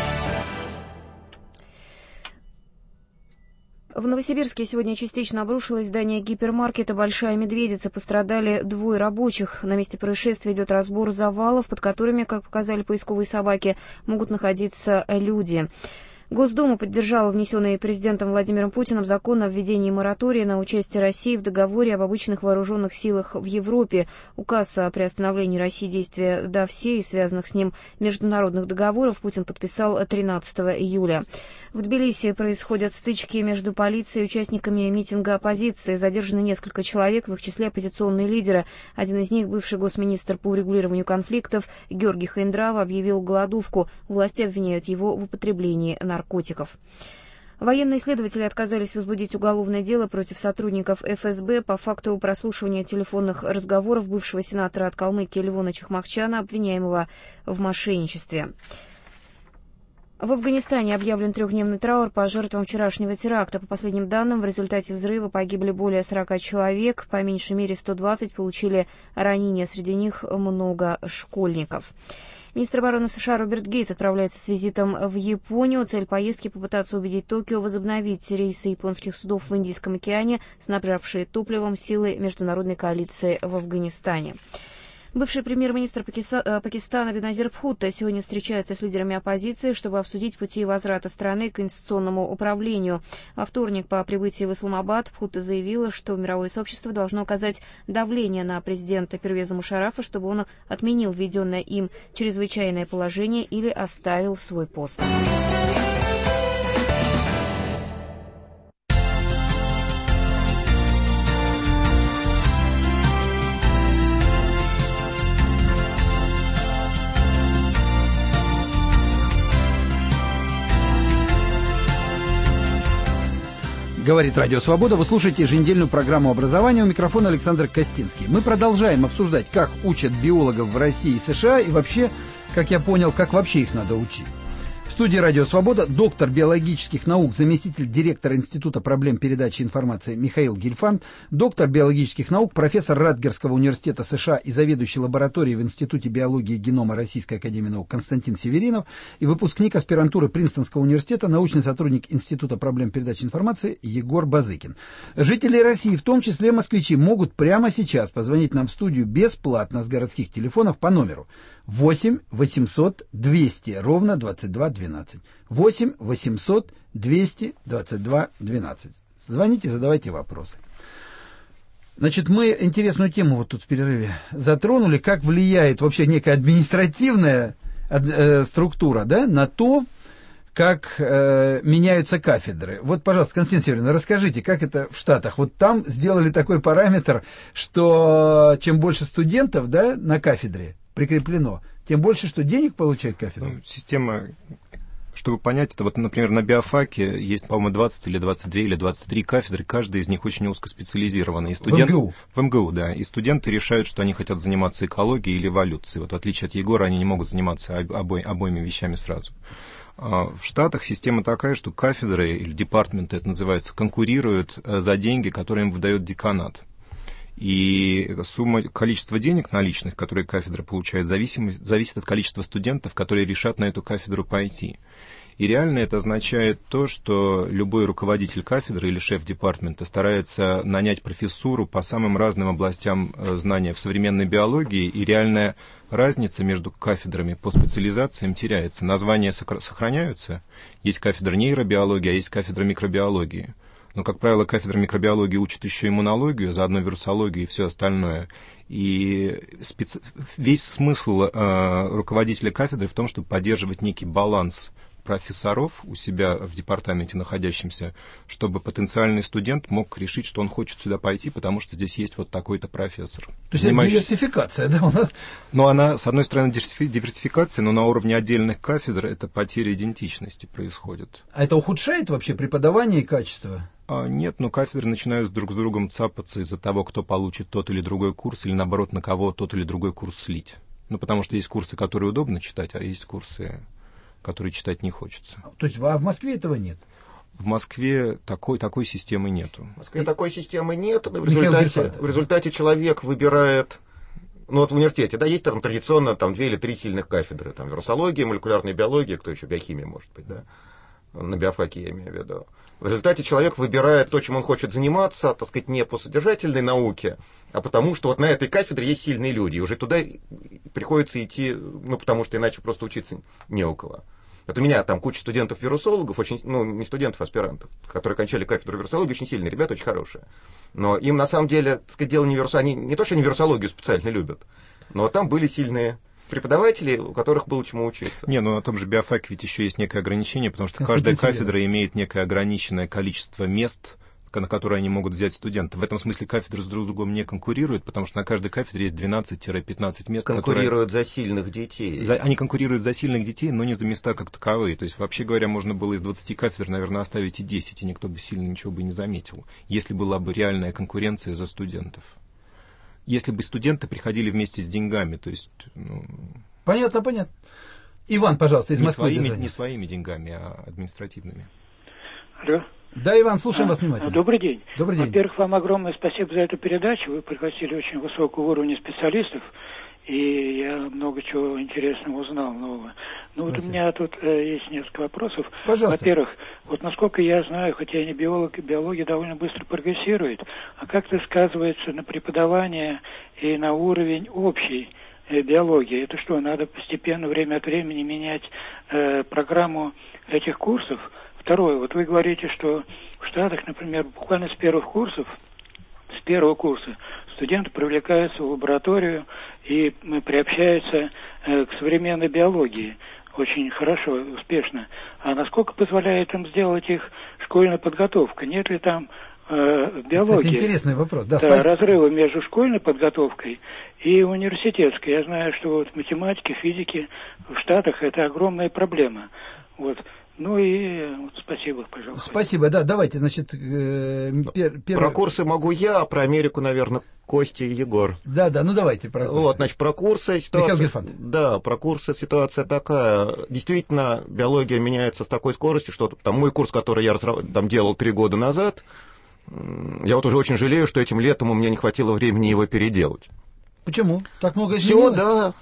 В Новосибирске сегодня частично обрушилось здание гипермаркета «Большая Медведица». Пострадали 2 рабочих. На месте происшествия идет разбор завалов, под которыми, как показали поисковые собаки, могут находиться люди. Госдума поддержала внесенный президентом Владимиром Путиным закон о введении моратория на участие России в договоре об обычных вооруженных силах в Европе. Указ о приостановлении России действия ДАВСЕ и связанных с ним международных договоров Путин подписал 13 июля. В Тбилиси происходят стычки между полицией и участниками митинга оппозиции. Задержаны несколько человек, в их числе оппозиционные лидеры. Один из них, бывший госминистр по урегулированию конфликтов Георгий Хаиндрава, объявил голодовку. Власти обвиняют его в употреблении наркотиков. Военные следователи отказались возбудить уголовное дело против сотрудников ФСБ по факту прослушивания телефонных разговоров бывшего сенатора от Калмыкии Левона Чахмахчана, обвиняемого в мошенничестве. В Афганистане объявлен 3-дневный траур по жертвам вчерашнего теракта. По последним данным, в результате взрыва погибли более 40 человек, по меньшей мере 120 получили ранения, среди них много школьников. Министр обороны США Роберт Гейтс отправляется с визитом в Японию. Цель поездки – попытаться убедить Токио возобновить рейсы японских судов в Индийском океане, снабжавшие топливом силы международной коалиции в Афганистане. Бывший премьер-министр Пакистана Беназир Бхутто сегодня встречается с лидерами оппозиции, чтобы обсудить пути возврата страны к конституционному управлению. Во вторник по прибытии в Исламабад Бхутто заявила, что мировое сообщество должно оказать давление на президента Первеза Мушаррафа, чтобы он отменил введенное им чрезвычайное положение или оставил свой пост. Говорит Радио Свобода. Вы слушаете еженедельную программу образования. У микрофона Александр Костинский. Мы продолжаем обсуждать, как учат биологов в России и США, и вообще, как я понял, как вообще их надо учить. В студии Радио Свобода доктор биологических наук, заместитель директора Института проблем передачи информации Михаил Гельфанд, доктор биологических наук, профессор Радгерского университета США и заведующий лабораторией в Институте биологии и генома Российской академии наук Константин Северинов и выпускник аспирантуры Принстонского университета, научный сотрудник Института проблем передачи информации Егор Базыкин. Жители России, в том числе москвичи, могут прямо сейчас позвонить нам в студию бесплатно с городских телефонов по номеру 8 800 200 ровно 22 12. 8 800 200 22 12. Звоните, задавайте вопросы. Значит, мы интересную тему вот тут в перерыве затронули, как влияет вообще некая административная структура, да, на то, как меняются кафедры. Вот, пожалуйста, Константин Северин, расскажите, как это в Штатах? Вот там сделали такой параметр, что чем больше студентов, да, на кафедре прикреплено, тем больше, что денег получает кафедра. Система, чтобы понять, это вот, например, на биофаке есть, по-моему, 20 или 22 или 23 кафедры, каждая из них очень узкоспециализирована. В МГУ? В МГУ, да. И студенты решают, что они хотят заниматься экологией или эволюцией. Вот в отличие от Егора, они не могут заниматься обоими вещами сразу. В Штатах система такая, что кафедры или департаменты, это называется, конкурируют за деньги, которые им выдает деканат. И количество денег наличных, которые кафедра получает, зависит от количества студентов, которые решат на эту кафедру пойти. И реально это означает то, что любой руководитель кафедры или шеф департамента старается нанять профессуру по самым разным областям знания в современной биологии, и реальная разница между кафедрами по специализациям теряется. Названия сохраняются. Есть кафедра нейробиологии, а есть кафедра микробиологии. Но, как правило, кафедра микробиологии учит еще иммунологию, а заодно вирусологию и все остальное. И весь смысл руководителя кафедры в том, чтобы поддерживать некий баланс профессоров у себя в департаменте находящемся, чтобы потенциальный студент мог решить, что он хочет сюда пойти, потому что здесь есть вот такой-то профессор. То есть это диверсификация, да, у нас? Ну, она, с одной стороны, диверсификация, но на уровне отдельных кафедр это потеря идентичности происходит. А это ухудшает вообще преподавание и качество? Нет, но кафедры начинают друг с другом цапаться из-за того, кто получит тот или другой курс, или, наоборот, на кого тот или другой курс слить. Ну, потому что есть курсы, которые удобно читать, а есть курсы, которые читать не хочется. То есть, а в Москве этого нет? В Москве такой системы нету. В Москве такой системы нет, но в результате человек выбирает... Ну, вот в университете, да, есть там традиционно 2 или 3 сильных кафедры. Там вирусология, молекулярная биология, кто еще, биохимия, может быть, да. На биофаке я имею в виду. В результате человек выбирает то, чем он хочет заниматься, так сказать, не по содержательной науке, а потому что вот на этой кафедре есть сильные люди, и уже туда приходится идти, ну, потому что иначе просто учиться не у кого. Вот у меня там куча студентов-вирусологов, очень, ну, не студентов, а аспирантов, которые кончали кафедру вирусологии, очень сильные ребята, очень хорошие. Но им, на самом деле, так сказать, дело не вирусология, не то, что они вирусологию специально любят, но там были сильные преподаватели, у которых было чему учиться. Не, ну на том же биофаке ведь еще есть некое ограничение, потому что каждая кафедра имеет некое ограниченное количество мест, на которые они могут взять студентов. В этом смысле кафедры с друг другом не конкурируют, потому что на каждой кафедре есть 12-15 мест. Конкурируют за сильных детей. Они конкурируют за сильных детей, но не за места как таковые. То есть, вообще говоря, можно было из 20 кафедр, наверное, оставить и 10, и никто бы сильно ничего бы не заметил, если была бы реальная конкуренция за студентов. Если бы студенты приходили вместе с деньгами, то есть... Ну, понятно. Иван, пожалуйста, из Москвы. Не своими деньгами, а административными. Алло. Да, Иван, слушаем вас внимательно. Добрый день. Добрый день. Во-первых, вам огромное спасибо за эту передачу. Вы пригласили очень высокого уровня специалистов, и я много чего интересного узнал нового. Ну вот у меня тут есть несколько вопросов. Пожалуйста. Во-первых, вот насколько я знаю, хотя я не биолог, биология довольно быстро прогрессирует, а как это сказывается на преподавание и на уровень общей биологии? Это что, надо постепенно, время от времени менять программу этих курсов? Второе, вот вы говорите, что в Штатах, например, буквально с первого курса студенты привлекаются в лабораторию и приобщаются к современной биологии. Очень хорошо, успешно. А насколько позволяет им сделать их школьная подготовка? Нет ли там биологии? Кстати, интересный вопрос. Да, разрыва между школьной подготовкой и университетской. Я знаю, что вот в математике, физике в Штатах это огромная проблема. Вот. Ну и спасибо, пожалуйста. Спасибо, да, давайте, значит, Про курсы могу я, а про Америку, наверное, Костя и Егор. Да, ну давайте про курсы. Вот, значит, про курсы ситуация... Да, про курсы ситуация такая. Действительно, биология меняется с такой скоростью, что там мой курс, который я там делал 3 года назад, я вот уже очень жалею, что этим летом у меня не хватило времени его переделать. Почему? Так много изменилось? Все, да.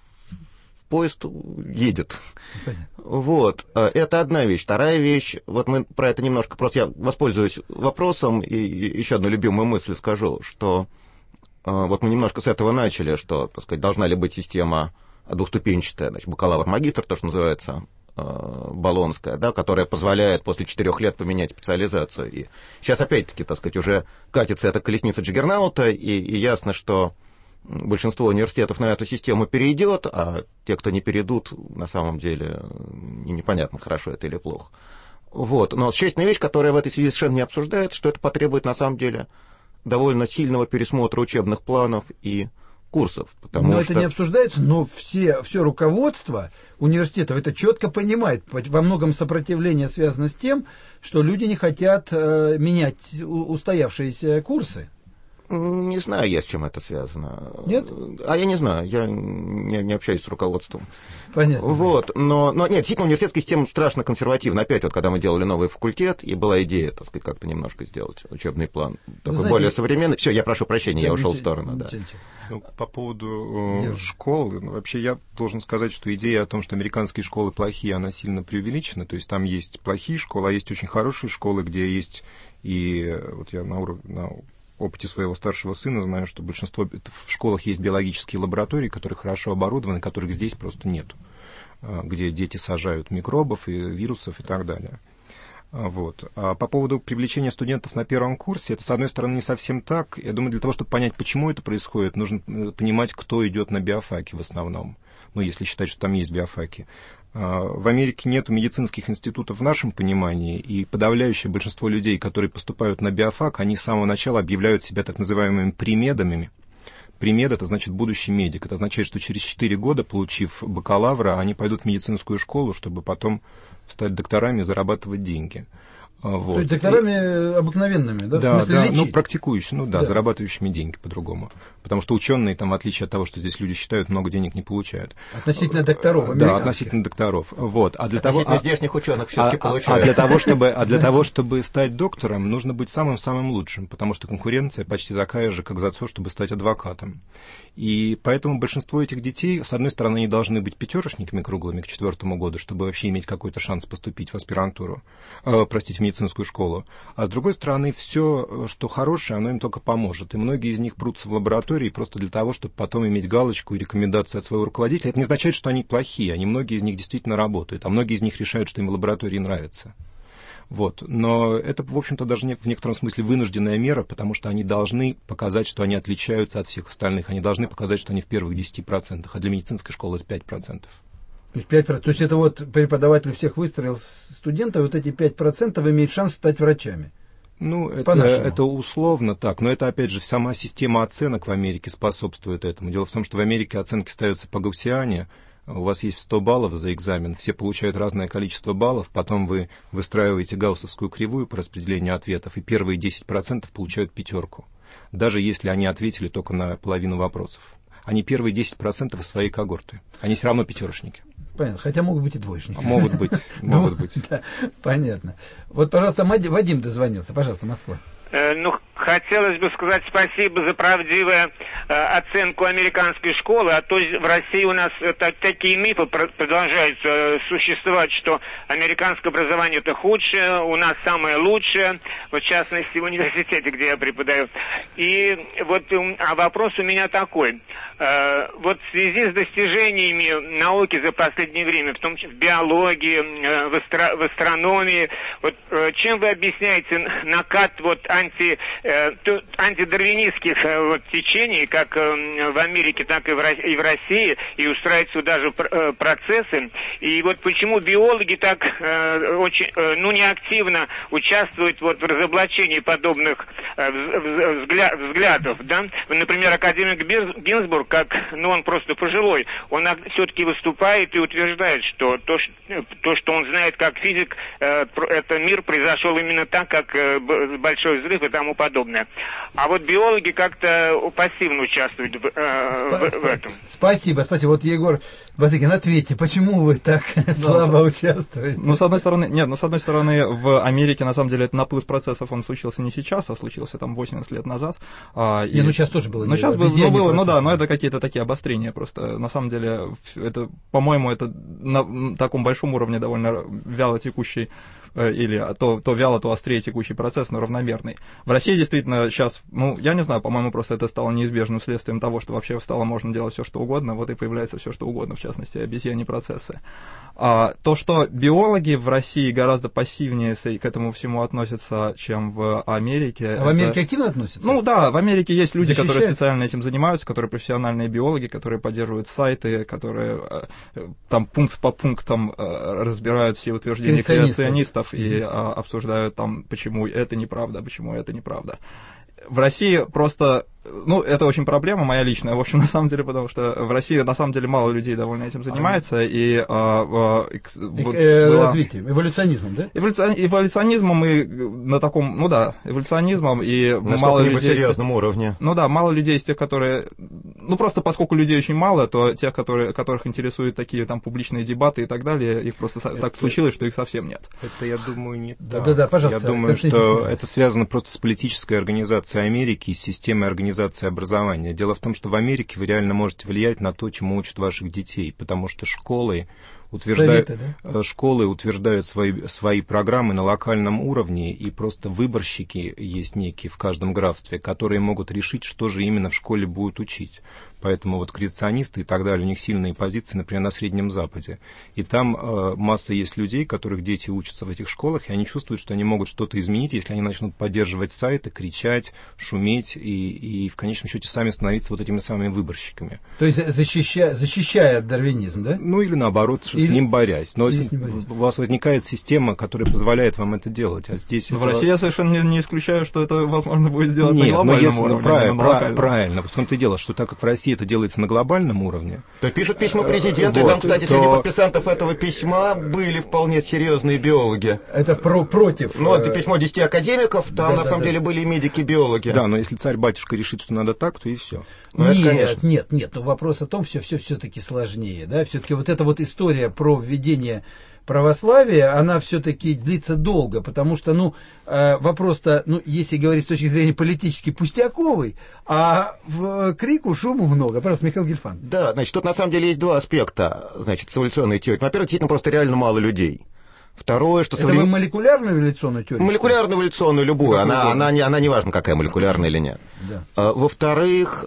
Поезд едет. Понятно. Вот. Это одна вещь. Вторая вещь, вот мы про это немножко, просто я воспользуюсь вопросом и еще одну любимую мысль скажу, что вот мы немножко с этого начали, что, так сказать, должна ли быть система двухступенчатая, значит, бакалавр-магистр, то, что называется, болонская, да, которая позволяет после 4 лет поменять специализацию. И сейчас, опять-таки, так сказать, уже катится эта колесница Джаггернаута, и ясно, что большинство университетов на эту систему перейдет, а те, кто не перейдут, на самом деле непонятно, хорошо это или плохо. Вот. Но существенная вещь, которая в этой связи совершенно не обсуждается, что это потребует, на самом деле, довольно сильного пересмотра учебных планов и курсов. Но это не обсуждается, но все руководство университетов это четко понимает. Во многом сопротивление связано с тем, что люди не хотят менять устоявшиеся курсы. Не знаю я, с чем это связано. Нет? А я не знаю, я не общаюсь с руководством. Понятно. Вот, но нет, действительно, университетская система страшно консервативна. Опять вот, когда мы делали новый факультет, и была идея, так сказать, как-то немножко сделать учебный план такой более современный. Все, я прошу прощения, я ушел в сторону. Да. Ну, по поводу школ, вообще я должен сказать, что идея о том, что американские школы плохие, она сильно преувеличена. То есть там есть плохие школы, а есть очень хорошие школы, где есть и вот я на опыте своего старшего сына знаю, что большинство в школах есть биологические лаборатории, которые хорошо оборудованы, которых здесь просто нет, где дети сажают микробов и вирусов и так далее. Вот. А по поводу привлечения студентов на первом курсе, это, с одной стороны, не совсем так. Я думаю, для того, чтобы понять, почему это происходит, нужно понимать, кто идет на биофаки в основном. Ну, если считать, что там есть биофаки. В Америке нет медицинских институтов в нашем понимании, и подавляющее большинство людей, которые поступают на биофак, они с самого начала объявляют себя так называемыми премедами. Премед — это значит будущий медик. Это означает, что через 4 года, получив бакалавра, они пойдут в медицинскую школу, чтобы потом стать докторами и зарабатывать деньги. Вот. То есть докторами обыкновенными, да? Да, в смысле, да, ну, практикующими, да, зарабатывающими деньги по-другому. Потому что ученые, там, в отличие от того, что здесь люди считают, много денег не получают. Относительно докторов, да, относительно докторов. Вот. А для относительно здешних ученых все-таки получают. А для того, чтобы стать доктором, нужно быть самым-самым лучшим, потому что конкуренция почти такая же, как за то, чтобы стать адвокатом. И поэтому большинство этих детей, с одной стороны, они должны быть пятерочниками круглыми к 4-му году, чтобы вообще иметь какой-то шанс поступить в аспирантуру, в медицинскую школу. А с другой стороны, все, что хорошее, оно им только поможет. И многие из них прутся в лаборатории просто для того, чтобы потом иметь галочку и рекомендацию от своего руководителя. Это не означает, что они плохие. Многие из них действительно работают, а многие из них решают, что им в лаборатории нравится. Вот. Но это, в общем-то, даже в некотором смысле вынужденная мера, потому что они должны показать, что они отличаются от всех остальных. Они должны показать, что они в первых 10%, а для медицинской школы это 5%. То есть 5%. То есть это вот преподаватель всех выстроил студентов, вот эти 5% имеют шанс стать врачами. Ну, это условно так, но это, опять же, сама система оценок в Америке способствует этому. Дело в том, что в Америке оценки ставятся по гауссиане. У вас есть 100 баллов за экзамен, все получают разное количество баллов, потом вы выстраиваете гауссовскую кривую по распределению ответов, и первые 10% получают 5, даже если они ответили только на половину вопросов. Они первые 10% из своей когорты, они все равно пятерочники. Понятно, хотя могут быть и двоечники. Могут быть. Да, понятно. Вот, пожалуйста, Вадим дозвонился, пожалуйста, Москва. Ну, хотелось бы сказать спасибо за правдивую оценку американской школы, а то в России у нас такие мифы продолжают существовать, что американское образование это худшее, у нас самое лучшее, в частности в университете, где я преподаю. И вот вопрос у меня такой. Вот в связи с достижениями науки за последнее время, в том числе в биологии, в астрономии, вот чем вы объясняете накат вот антидарвинистских течений, как в Америке, так и в России, и устраиваются даже процессы. И вот почему биологи так очень неактивно участвуют вот в разоблачении подобных взглядов, да? Например, академик Гинзбург, он просто пожилой, он все-таки выступает и утверждает, что то, что он знает как физик, это мир произошел именно так, как большой взрыв и тому подобное. А вот биологи как-то пассивно участвуют в этом. Спасибо. Вот, Егор Базыкин, ответьте, почему вы так слабо участвуете? С одной стороны, в Америке, на самом деле, этот наплыв процессов, он случился не сейчас, а случился там 80 лет назад. Сейчас тоже было. Но это какие-то такие обострения просто. На самом деле, это, по-моему, это на таком большом уровне довольно вяло текущий, или то вяло, то острее текущий процесс, но равномерный. В России действительно сейчас, я не знаю, по-моему, просто это стало неизбежным следствием того, что вообще стало можно делать все, что угодно, вот и появляется все, что угодно, в частности, обезьяньи процессы. То, что биологи в России гораздо пассивнее к этому всему относятся, чем в Америке. В Америке активно относятся? Да, в Америке есть люди, которые специально этим занимаются, которые профессиональные биологи, которые поддерживают сайты, которые там пункт по пунктам разбирают все утверждения креационистов и обсуждают там, почему это неправда, почему это неправда. В России просто... это очень проблема моя личная, в общем, на самом деле, потому что в России, на самом деле, мало людей довольно этим занимается, и... развитием, эволюционизмом, да? Эволюционизмом и на таком, эволюционизмом, и мало людей... На серьезном уровне. Мало людей из тех, которые... просто поскольку людей очень мало, то тех, которых интересуют такие там публичные дебаты и так далее, их просто так случилось, что их совсем нет. Это, я думаю, не так. Да, пожалуйста. Я думаю, что это связано просто с политической организацией Америки и с системой организации образования. Дело в том, что в Америке вы реально можете влиять на то, чему учат ваших детей, потому что школы утверждают свои программы на локальном уровне, и просто выборщики есть некие в каждом графстве, которые могут решить, что же именно в школе будут учить. Поэтому вот креационисты и так далее, у них сильные позиции, например, на Среднем Западе. И там масса есть людей, которых дети учатся в этих школах, и они чувствуют, что они могут что-то изменить, если они начнут поддерживать сайты, кричать, шуметь и в конечном счете сами становиться вот этими самыми выборщиками. То есть защищая дарвинизм, да? Ну или наоборот, с ним борясь. Но у вас возникает система, которая позволяет вам это делать. А здесь в России я совершенно не исключаю, что это возможно будет сделать на глобальном уровне. Правильно. В том-то и дело, что так как в России это делается на глобальном уровне. То пишут письма президенту, и там, кстати, среди подписантов этого письма были вполне серьезные биологи. Это против. Ну, это письмо 10 академиков, там на самом деле были и медики-биологи. Да, но если царь-батюшка решит, что надо так, то и все. Нет, но вопрос о том, все-таки сложнее, да, все-таки вот эта вот история про введение православия, она все-таки длится долго, потому что, вопрос-то, если говорить с точки зрения политически, пустяковый, а в крику шуму много. Пожалуйста, Михаил Гельфанд. Да, значит, тут на самом деле есть два аспекта, значит, с эволюционной теорией. Во-первых, действительно, просто реально мало людей. Второе, что... Это вы молекулярную эволюционную теорию? Молекулярную эволюционную, любую, она не важна, какая молекулярная или нет. Да. Во-вторых,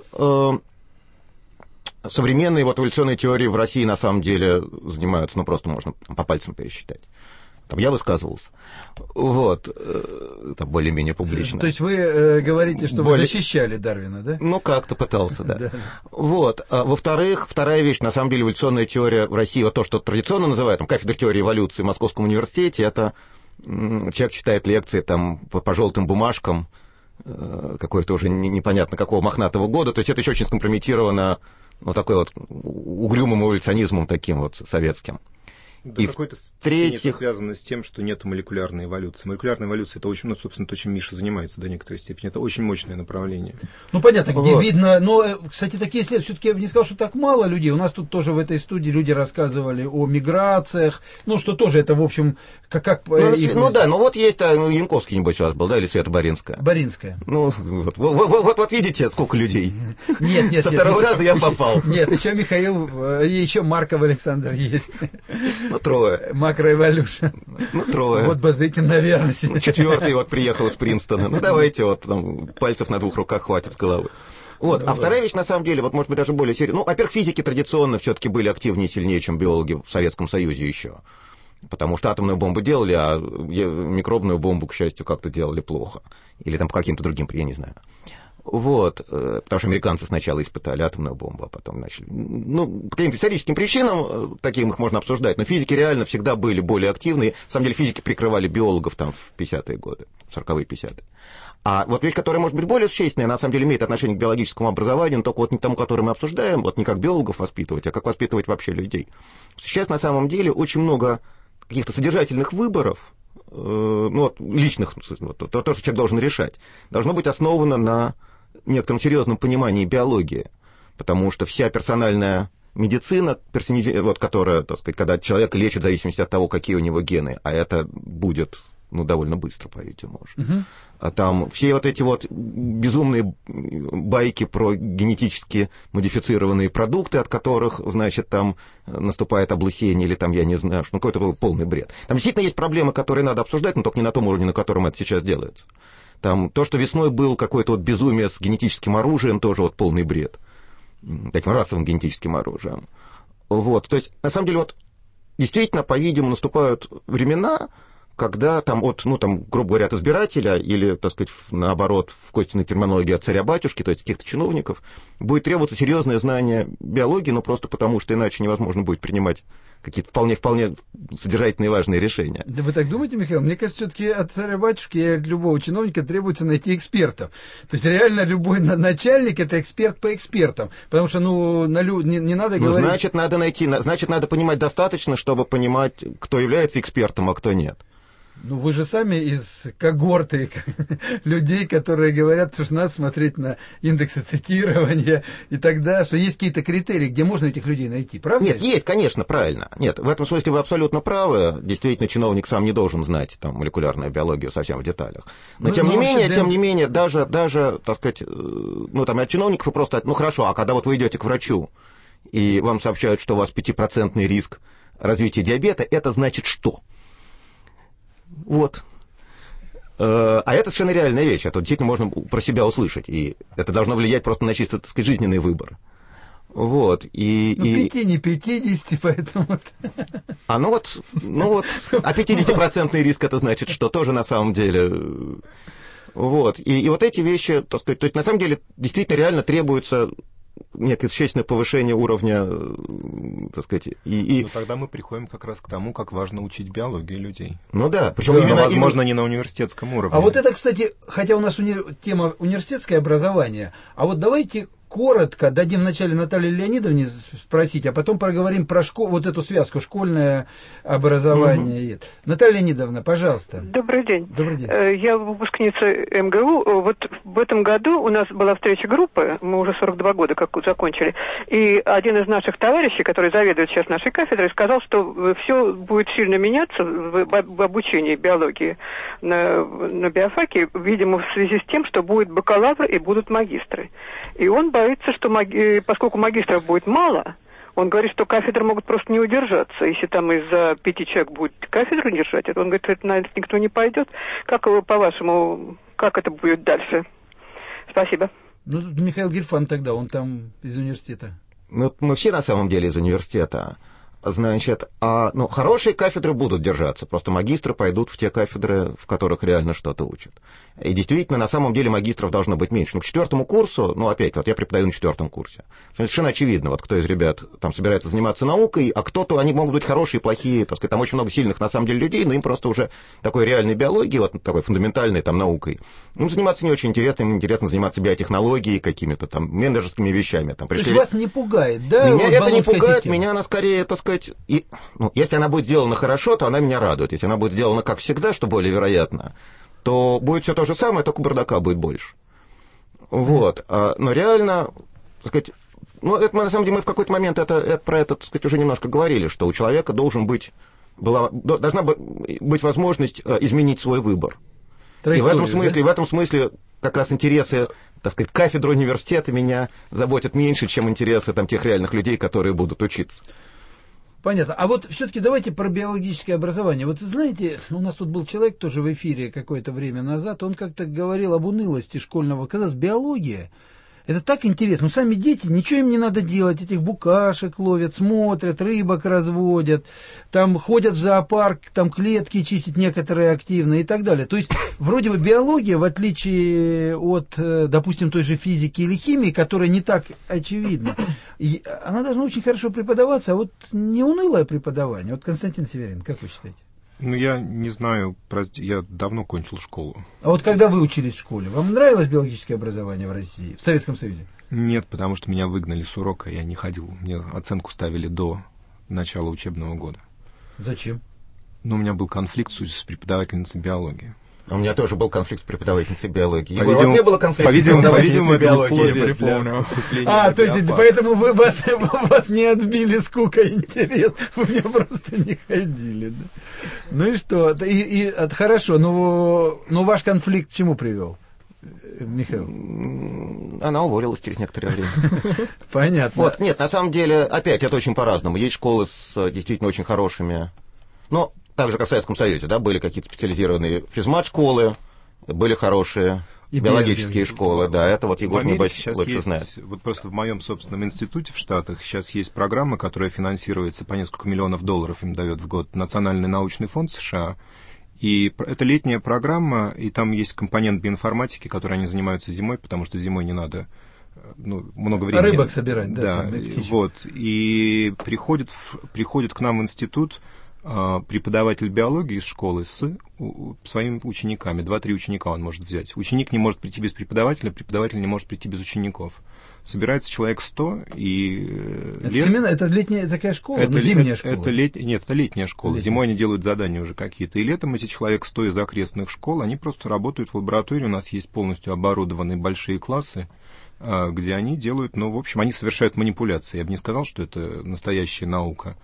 современные эволюционные теории в России на самом деле занимаются, просто можно по пальцам пересчитать. Там я высказывался. Вот. Это более-менее публично. То есть вы говорите, что вы защищали Дарвина, да? Как-то пытался, да. Вот. Во-вторых, вторая вещь, на самом деле, эволюционная теория в России, вот то, что традиционно называют, кафедра теории эволюции в Московском университете, это человек читает лекции там по желтым бумажкам, какой-то уже непонятно какого мохнатого года, то есть это еще очень скомпрометировано такой вот угрюмым эволюционизмом таким вот советским. Да, и какой-то степени это связано с тем, что нет молекулярной эволюции. Молекулярная эволюция — это очень, собственно, то, чем Миша занимается до некоторой степени. Это очень мощное направление. Понятно, где видно. Но, кстати, такие исследования, все-таки я бы не сказал, что так мало людей. У нас тут тоже в этой студии люди рассказывали о миграциях. Что тоже это, в общем, как вот есть, Янковский, небось, у вас был, да, или Света Боринская? Боринская. Вот видите, сколько людей. Нет. Со второго раза я попал. Нет, еще Михаил, еще Марков Александр есть. Трое. Макроэволюшн. Трое. Вот Базыкин, наверное. Четвертый приехал из Принстона. Давайте, пальцев на 2 руках хватит с головы. А вторая вещь, на самом деле, может быть, даже более серьезная. Во-первых, физики традиционно все-таки были активнее и сильнее, чем биологи в Советском Союзе еще. Потому что атомную бомбу делали, а микробную бомбу, к счастью, как-то делали плохо. Или там по каким-то другим, я не знаю. Потому что американцы сначала испытали атомную бомбу, а потом начали. По каким-то историческим причинам, таким их можно обсуждать, но физики реально всегда были более активны. На самом деле физики прикрывали биологов там в 50-е годы, 40-е, 50-е. А вещь, которая может быть более существенная, на самом деле имеет отношение к биологическому образованию, но только не тому, который мы обсуждаем, не как биологов воспитывать, а как воспитывать вообще людей. Сейчас на самом деле очень много каких-то содержательных выборов, личных, то, что человек должен решать, должно быть основано на некотором серьезном понимании биологии, потому что вся персональная медицина, которая, так сказать, когда человека лечат в зависимости от того, какие у него гены, а это будет довольно быстро, по-видимому. А там все эти безумные байки про генетически модифицированные продукты, от которых, значит, там наступает облысение, или там, я не знаю, какой-то полный бред. Там действительно есть проблемы, которые надо обсуждать, но только не на том уровне, на котором это сейчас делается. Там то, что весной был какое-то безумие с генетическим оружием, тоже полный бред. Таким расовым генетическим оружием. То есть, на самом деле, действительно, по-видимому, наступают времена, когда грубо говоря, от избирателя или, так сказать, наоборот, в костяной терминологии от царя-батюшки, то есть каких-то чиновников, будет требоваться серьезное знание биологии, просто потому, что иначе невозможно будет принимать какие-то вполне содержательные и важные решения. Да вы так думаете, Михаил? Мне кажется, все-таки от царя-батюшки и от любого чиновника требуется найти экспертов. То есть реально любой начальник — это эксперт по экспертам. Потому что не надо говорить... Значит, надо понимать достаточно, чтобы понимать, кто является экспертом, а кто нет. Вы же сами из когорты людей, которые говорят, что надо смотреть на индексы цитирования и тогда, что есть какие-то критерии, где можно этих людей найти, правда? Нет, есть, конечно, правильно. Нет, в этом смысле вы абсолютно правы. Действительно, чиновник сам не должен знать молекулярную биологию совсем в деталях. Но тем не менее, даже, так сказать, от чиновников вы просто, хорошо, а когда вы идете к врачу, и вам сообщают, что у вас 5% риск развития диабета, это значит что? А это совершенно реальная вещь, это действительно можно про себя услышать, и это должно влиять просто на чисто, так сказать, жизненный выбор. Вот, прийти не 50, поэтому... А 50% риск это значит, что тоже на самом деле... Вот, и вот эти вещи, так сказать, то есть на самом деле действительно реально требуется некое существенное повышение уровня, так сказать, Но тогда мы приходим как раз к тому, как важно учить биологию людей. Ну да, причем именно, возможно, не на университетском уровне. А вот это, кстати, хотя у нас тема университетское образование, а вот давайте коротко дадим вначале Наталье Леонидовне спросить, а потом проговорим про вот эту связку школьное образование. Наталья Леонидовна, пожалуйста. Добрый день. Добрый день. Я выпускница МГУ. Вот в этом году у нас была встреча группы, мы уже 42 года как закончили, и один из наших товарищей, который заведует сейчас нашей кафедрой, сказал, что все будет сильно меняться в обучении биологии на биофаке, видимо, в связи с тем, что будет бакалавр и будут магистры. И он боится, что поскольку магистров будет мало, он говорит, что кафедры могут просто не удержаться. Если там из-за 5 человек будет кафедру держать, он говорит, что на это никто не пойдет. Как вы, по-вашему, как это будет дальше? Спасибо. Михаил Гельфанд тогда, он там из университета. Мы все на самом деле из университета. Значит, хорошие кафедры будут держаться, просто магистры пойдут в те кафедры, в которых реально что-то учат. И действительно, на самом деле магистров должно быть меньше. К 4 курсу, опять, я преподаю на 4 курсе. Совершенно очевидно, кто из ребят там собирается заниматься наукой, а кто-то, они могут быть хорошие, плохие, так сказать, там очень много сильных на самом деле людей, но им просто уже такой реальной биологией, такой фундаментальной там наукой, заниматься не очень интересно, им интересно заниматься биотехнологией, какими-то там менеджерскими вещами. То есть вас не пугает, да? Меня это не пугает, меня она скорее, так сказать, если она будет сделана хорошо, то она меня радует. Если она будет сделана как всегда, что более вероятно, то будет все то же самое, только бардака будет больше. Вот. Но реально, так сказать, это мы, на самом деле, мы в какой-то момент про это, так сказать, уже немножко говорили, что у человека должна быть возможность изменить свой выбор. И в этом смысле как раз интересы, так сказать, кафедры университета меня заботят меньше, чем интересы тех реальных людей, которые будут учиться. Понятно. А вот все-таки давайте про биологическое образование. Вот знаете, у нас тут был человек тоже в эфире какое-то время назад, он как-то говорил об унылости школьного. Казалось, биология, это так интересно. Сами дети, ничего им не надо делать, этих букашек ловят, смотрят, рыбок разводят, там ходят в зоопарк, там клетки чистят некоторые активно и так далее. То есть, вроде бы биология, в отличие от, допустим, той же физики или химии, которая не так очевидна, она должна очень хорошо преподаваться, а вот не унылое преподавание. Вот Константин Северин, как вы считаете? Я не знаю, я давно кончил школу. А вот когда вы учились в школе, вам нравилось биологическое образование в России, в Советском Союзе? Нет, потому что меня выгнали с урока, я не ходил. Мне оценку ставили до начала учебного года. Зачем? У меня был конфликт с преподавательницей биологии. У меня тоже был конфликт с преподавательницей биологии. У вас не было конфликта с преподавательницей биологии? То есть поэтому вас не отбили скука и интерес, вы мне просто не ходили. Да? Ну и что? Хорошо, но ваш конфликт к чему привел, Михаил? Она уволилась через некоторое время. Понятно. Нет, на самом деле, опять, это очень по-разному. Есть школы с действительно очень хорошими, так же, как в Советском Союзе, были какие-то специализированные физмат-школы, были хорошие биологические школы, это Егор, небось, лучше знает. Вот просто в моем собственном институте в Штатах сейчас есть программа, которая финансируется по несколько миллионов долларов, им дает в год Национальный научный фонд США, и это летняя программа, и там есть компонент биоинформатики, которой они занимаются зимой, потому что зимой не надо много времени. Рыбок собирать, да. И приходит к нам в институт преподаватель биологии из школы с своими учениками. 2-3 ученика он может взять. Ученик не может прийти без преподавателя, преподаватель не может прийти без учеников. Собирается человек 100, и... Это летняя такая школа? Зимняя школа? Нет, это летняя школа. Зимой они делают задания уже какие-то. И летом эти человек 100 из окрестных школ, они просто работают в лаборатории. У нас есть полностью оборудованные большие классы, где они делают... в общем, они совершают манипуляции. Я бы не сказал, что это настоящая наука.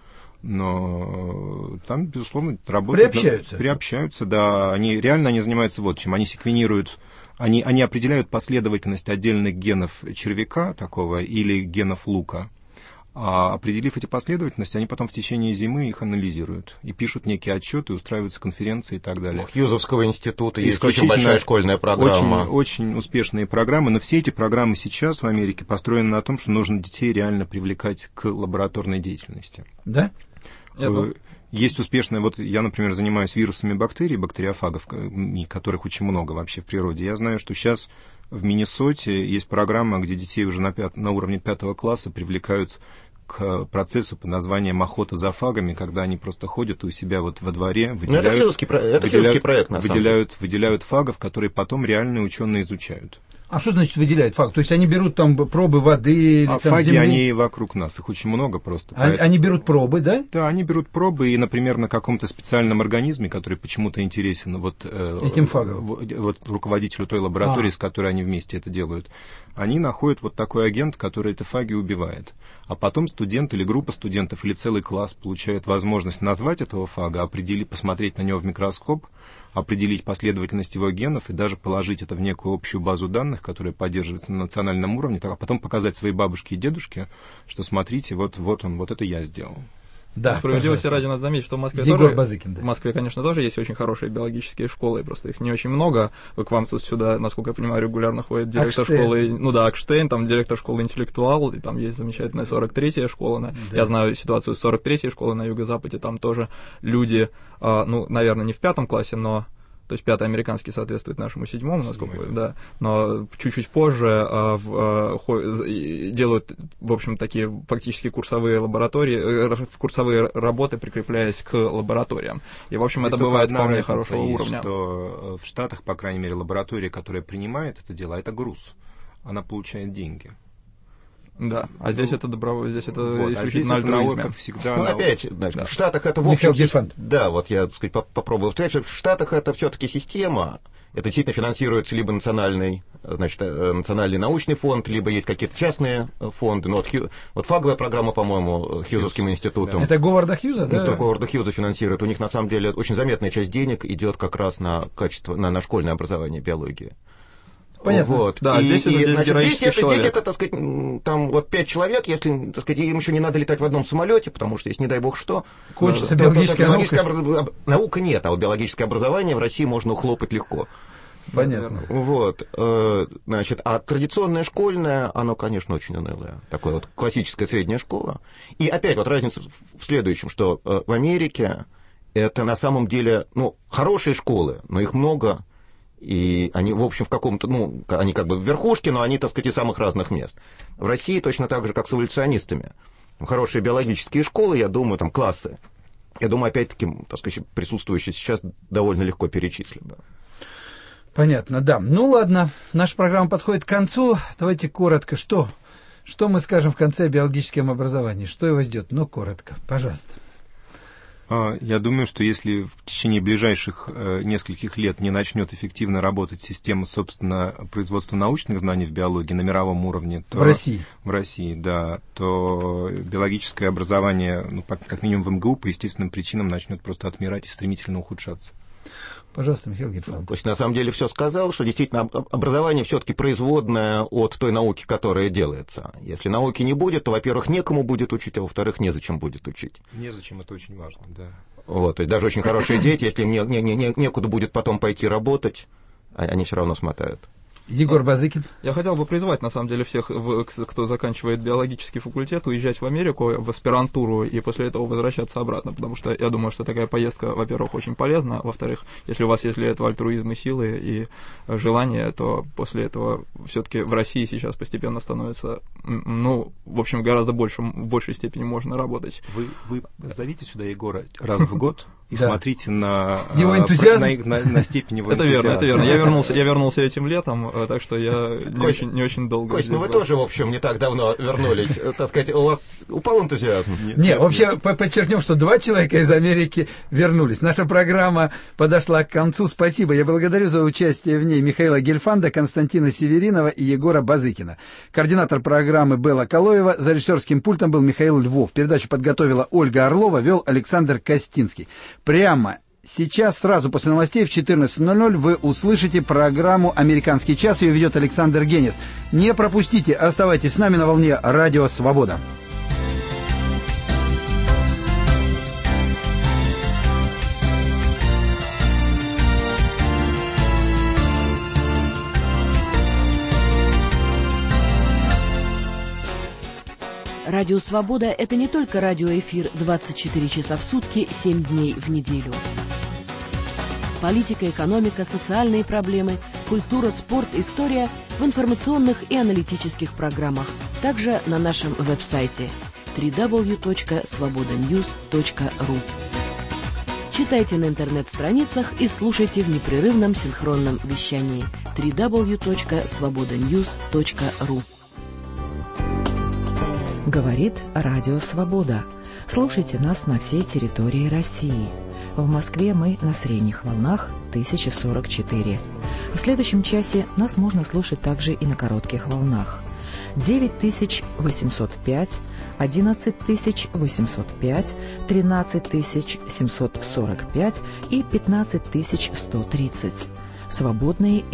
Но там, безусловно, работают... Приобщаются, да. Они занимаются чем. Они секвенируют, они определяют последовательность отдельных генов червяка такого или генов лука. А определив эти последовательности, они потом в течение зимы их анализируют и пишут некие отчеты, устраиваются конференции и так далее. У Хьюзовского института есть очень большая школьная программа. Очень успешные программы, но все эти программы сейчас в Америке построены на том, что нужно детей реально привлекать к лабораторной деятельности. Да? Есть успешные, вот я, например, занимаюсь вирусами бактерий, бактериофагов, которых очень много вообще в природе. Я знаю, что сейчас в Миннесоте есть программа, где детей уже на уровне 5 класса привлекают к процессу под названием охота за фагами, когда они просто ходят у себя вот во дворе, выделяют фагов, которые потом реальные ученые изучают. А что значит выделяют фаг? То есть они берут там пробы воды или там фаги, земли? Они вокруг нас, их очень много просто. Они берут пробы, да? Да, они берут пробы, и, например, на каком-то специальном организме, который почему-то интересен этим фагом. Вот руководителю той лаборатории, с которой они вместе это делают, они находят вот такой агент, который эти фаги убивает. А потом студент или группа студентов или целый класс получает возможность назвать этого фага, посмотреть на него в микроскоп, определить последовательность его генов и даже положить это в некую общую базу данных, которая поддерживается на национальном уровне, а потом показать своей бабушке и дедушке, что смотрите, вот это я сделал. Да, справедливости ради надо заметить, что в Москве Егор Базыкин, да. В Москве, конечно, тоже есть очень хорошие биологические школы, просто их не очень много. К вам тут сюда, насколько я понимаю, регулярно ходит директор школы, Акштейн, там директор школы «Интеллектуал», и там есть замечательная 43-я школа. Да. Я знаю ситуацию с 43-й школой на юго-западе, там тоже люди, наверное, не в 5 классе, но... То есть 5-й американский соответствует нашему 7-му, насколько, да, но чуть-чуть позже делают, в общем, такие фактически курсовые работы, прикрепляясь к лабораториям. И, в общем, здесь это бывает вполне хорошего уровня. Что в Штатах, по крайней мере, лаборатория, которая принимает это дело, это груз. Она получает деньги. Да, а здесь это здесь это исключительно альтруизм. Как всегда. Опять, в Штатах это в общем... Да, вот я, так сказать, попробую повторять. В Штатах это все-таки система. Это действительно финансируется либо национальный научный фонд, либо есть какие-то частные фонды. Ну, вот фаговая программа, по-моему, Хьюзовским институтом. Это Говарда Хьюза, да? Это Говарда Хьюза финансирует. У них, на самом деле, очень заметная часть денег идет как раз на на школьное образование биологии. Понятно. Вот. Да, здесь это, так сказать, там вот 5 человек, если, так сказать, им еще не надо летать в одном самолете, потому что, если не дай бог что... Кончится биологическая наука нет, а вот биологическое образование в России можно ухлопать легко. Понятно. Вот. Значит, а традиционное школьное, оно, конечно, очень унылое. Такое вот классическая средняя школа. И опять вот разница в следующем, что в Америке это на самом деле, хорошие школы, но их много. И они, в общем, в каком-то, они как бы в верхушке, но они, так сказать, из самых разных мест. В России точно так же, как с эволюционистами. Хорошие биологические школы, я думаю, там классы. Я думаю, опять-таки, так сказать, присутствующие сейчас довольно легко перечислят. Да. Понятно, да. Ну ладно, наша программа подходит к концу. Давайте коротко, что мы скажем в конце о биологическом образовании? Что его ждет? Коротко, пожалуйста. Я думаю, что если в течение ближайших нескольких лет не начнет эффективно работать система, собственно, производства научных знаний в биологии на мировом уровне, то... В России? В России, да. То биологическое образование, как минимум в МГУ, по естественным причинам начнет просто отмирать и стремительно ухудшаться. Пожалуйста, Михаил Гельфанд. То есть, на самом деле, все сказал, что действительно образование все-таки производное от той науки, которая делается. Если науки не будет, то, во-первых, некому будет учить, а во-вторых, незачем будет учить. Незачем, это очень важно, да. Вот, то есть даже очень хорошие дети, если им некуда будет потом пойти работать, они все равно смотают. Егор Базыкин. Я хотел бы призвать, на самом деле, всех, кто заканчивает биологический факультет, уезжать в Америку, в аспирантуру, и после этого возвращаться обратно, потому что я думаю, что такая поездка, во-первых, очень полезна, а во-вторых, если у вас есть для этого альтруизм и силы, и желание, то после этого все-таки в России сейчас постепенно становится, в общем, в гораздо большей степени можно работать. Вы зовите сюда Егора раз в год и смотрите на его энтузиазм, на степень его энтузиазма. Это верно. Я вернулся этим летом, так что я не очень долго. Кость, вы тоже, в общем, не так давно вернулись. Так сказать, у вас упал энтузиазм? Нет, вообще подчеркнем, что 2 человека из Америки вернулись. Наша программа подошла к концу. Спасибо. Я благодарю за участие в ней Михаила Гельфанда, Константина Северинова и Егора Базыкина. Координатор программы Белла Калоева. За режиссерским пультом был Михаил Львов. Передачу подготовила Ольга Орлова, вел Александр Костинский. Прямо сейчас, сразу после новостей в 14:00 вы услышите программу «Американский час». Ее ведет Александр Генис. Не пропустите, оставайтесь с нами на волне Радио Свобода. Радио «Свобода» — это не только радиоэфир 24 часа в сутки, 7 дней в неделю. Политика, экономика, социальные проблемы, культура, спорт, история в информационных и аналитических программах. Также на нашем веб-сайте www.svobodanews.ru. Читайте на интернет-страницах и слушайте в непрерывном синхронном вещании www.svobodanews.ru. Говорит Радио Свобода. Слушайте нас на всей территории России. В Москве мы на средних волнах 1044. В следующем часе нас можно слушать также и на коротких волнах. 9805, 11805, 13745 и 15130. Свободные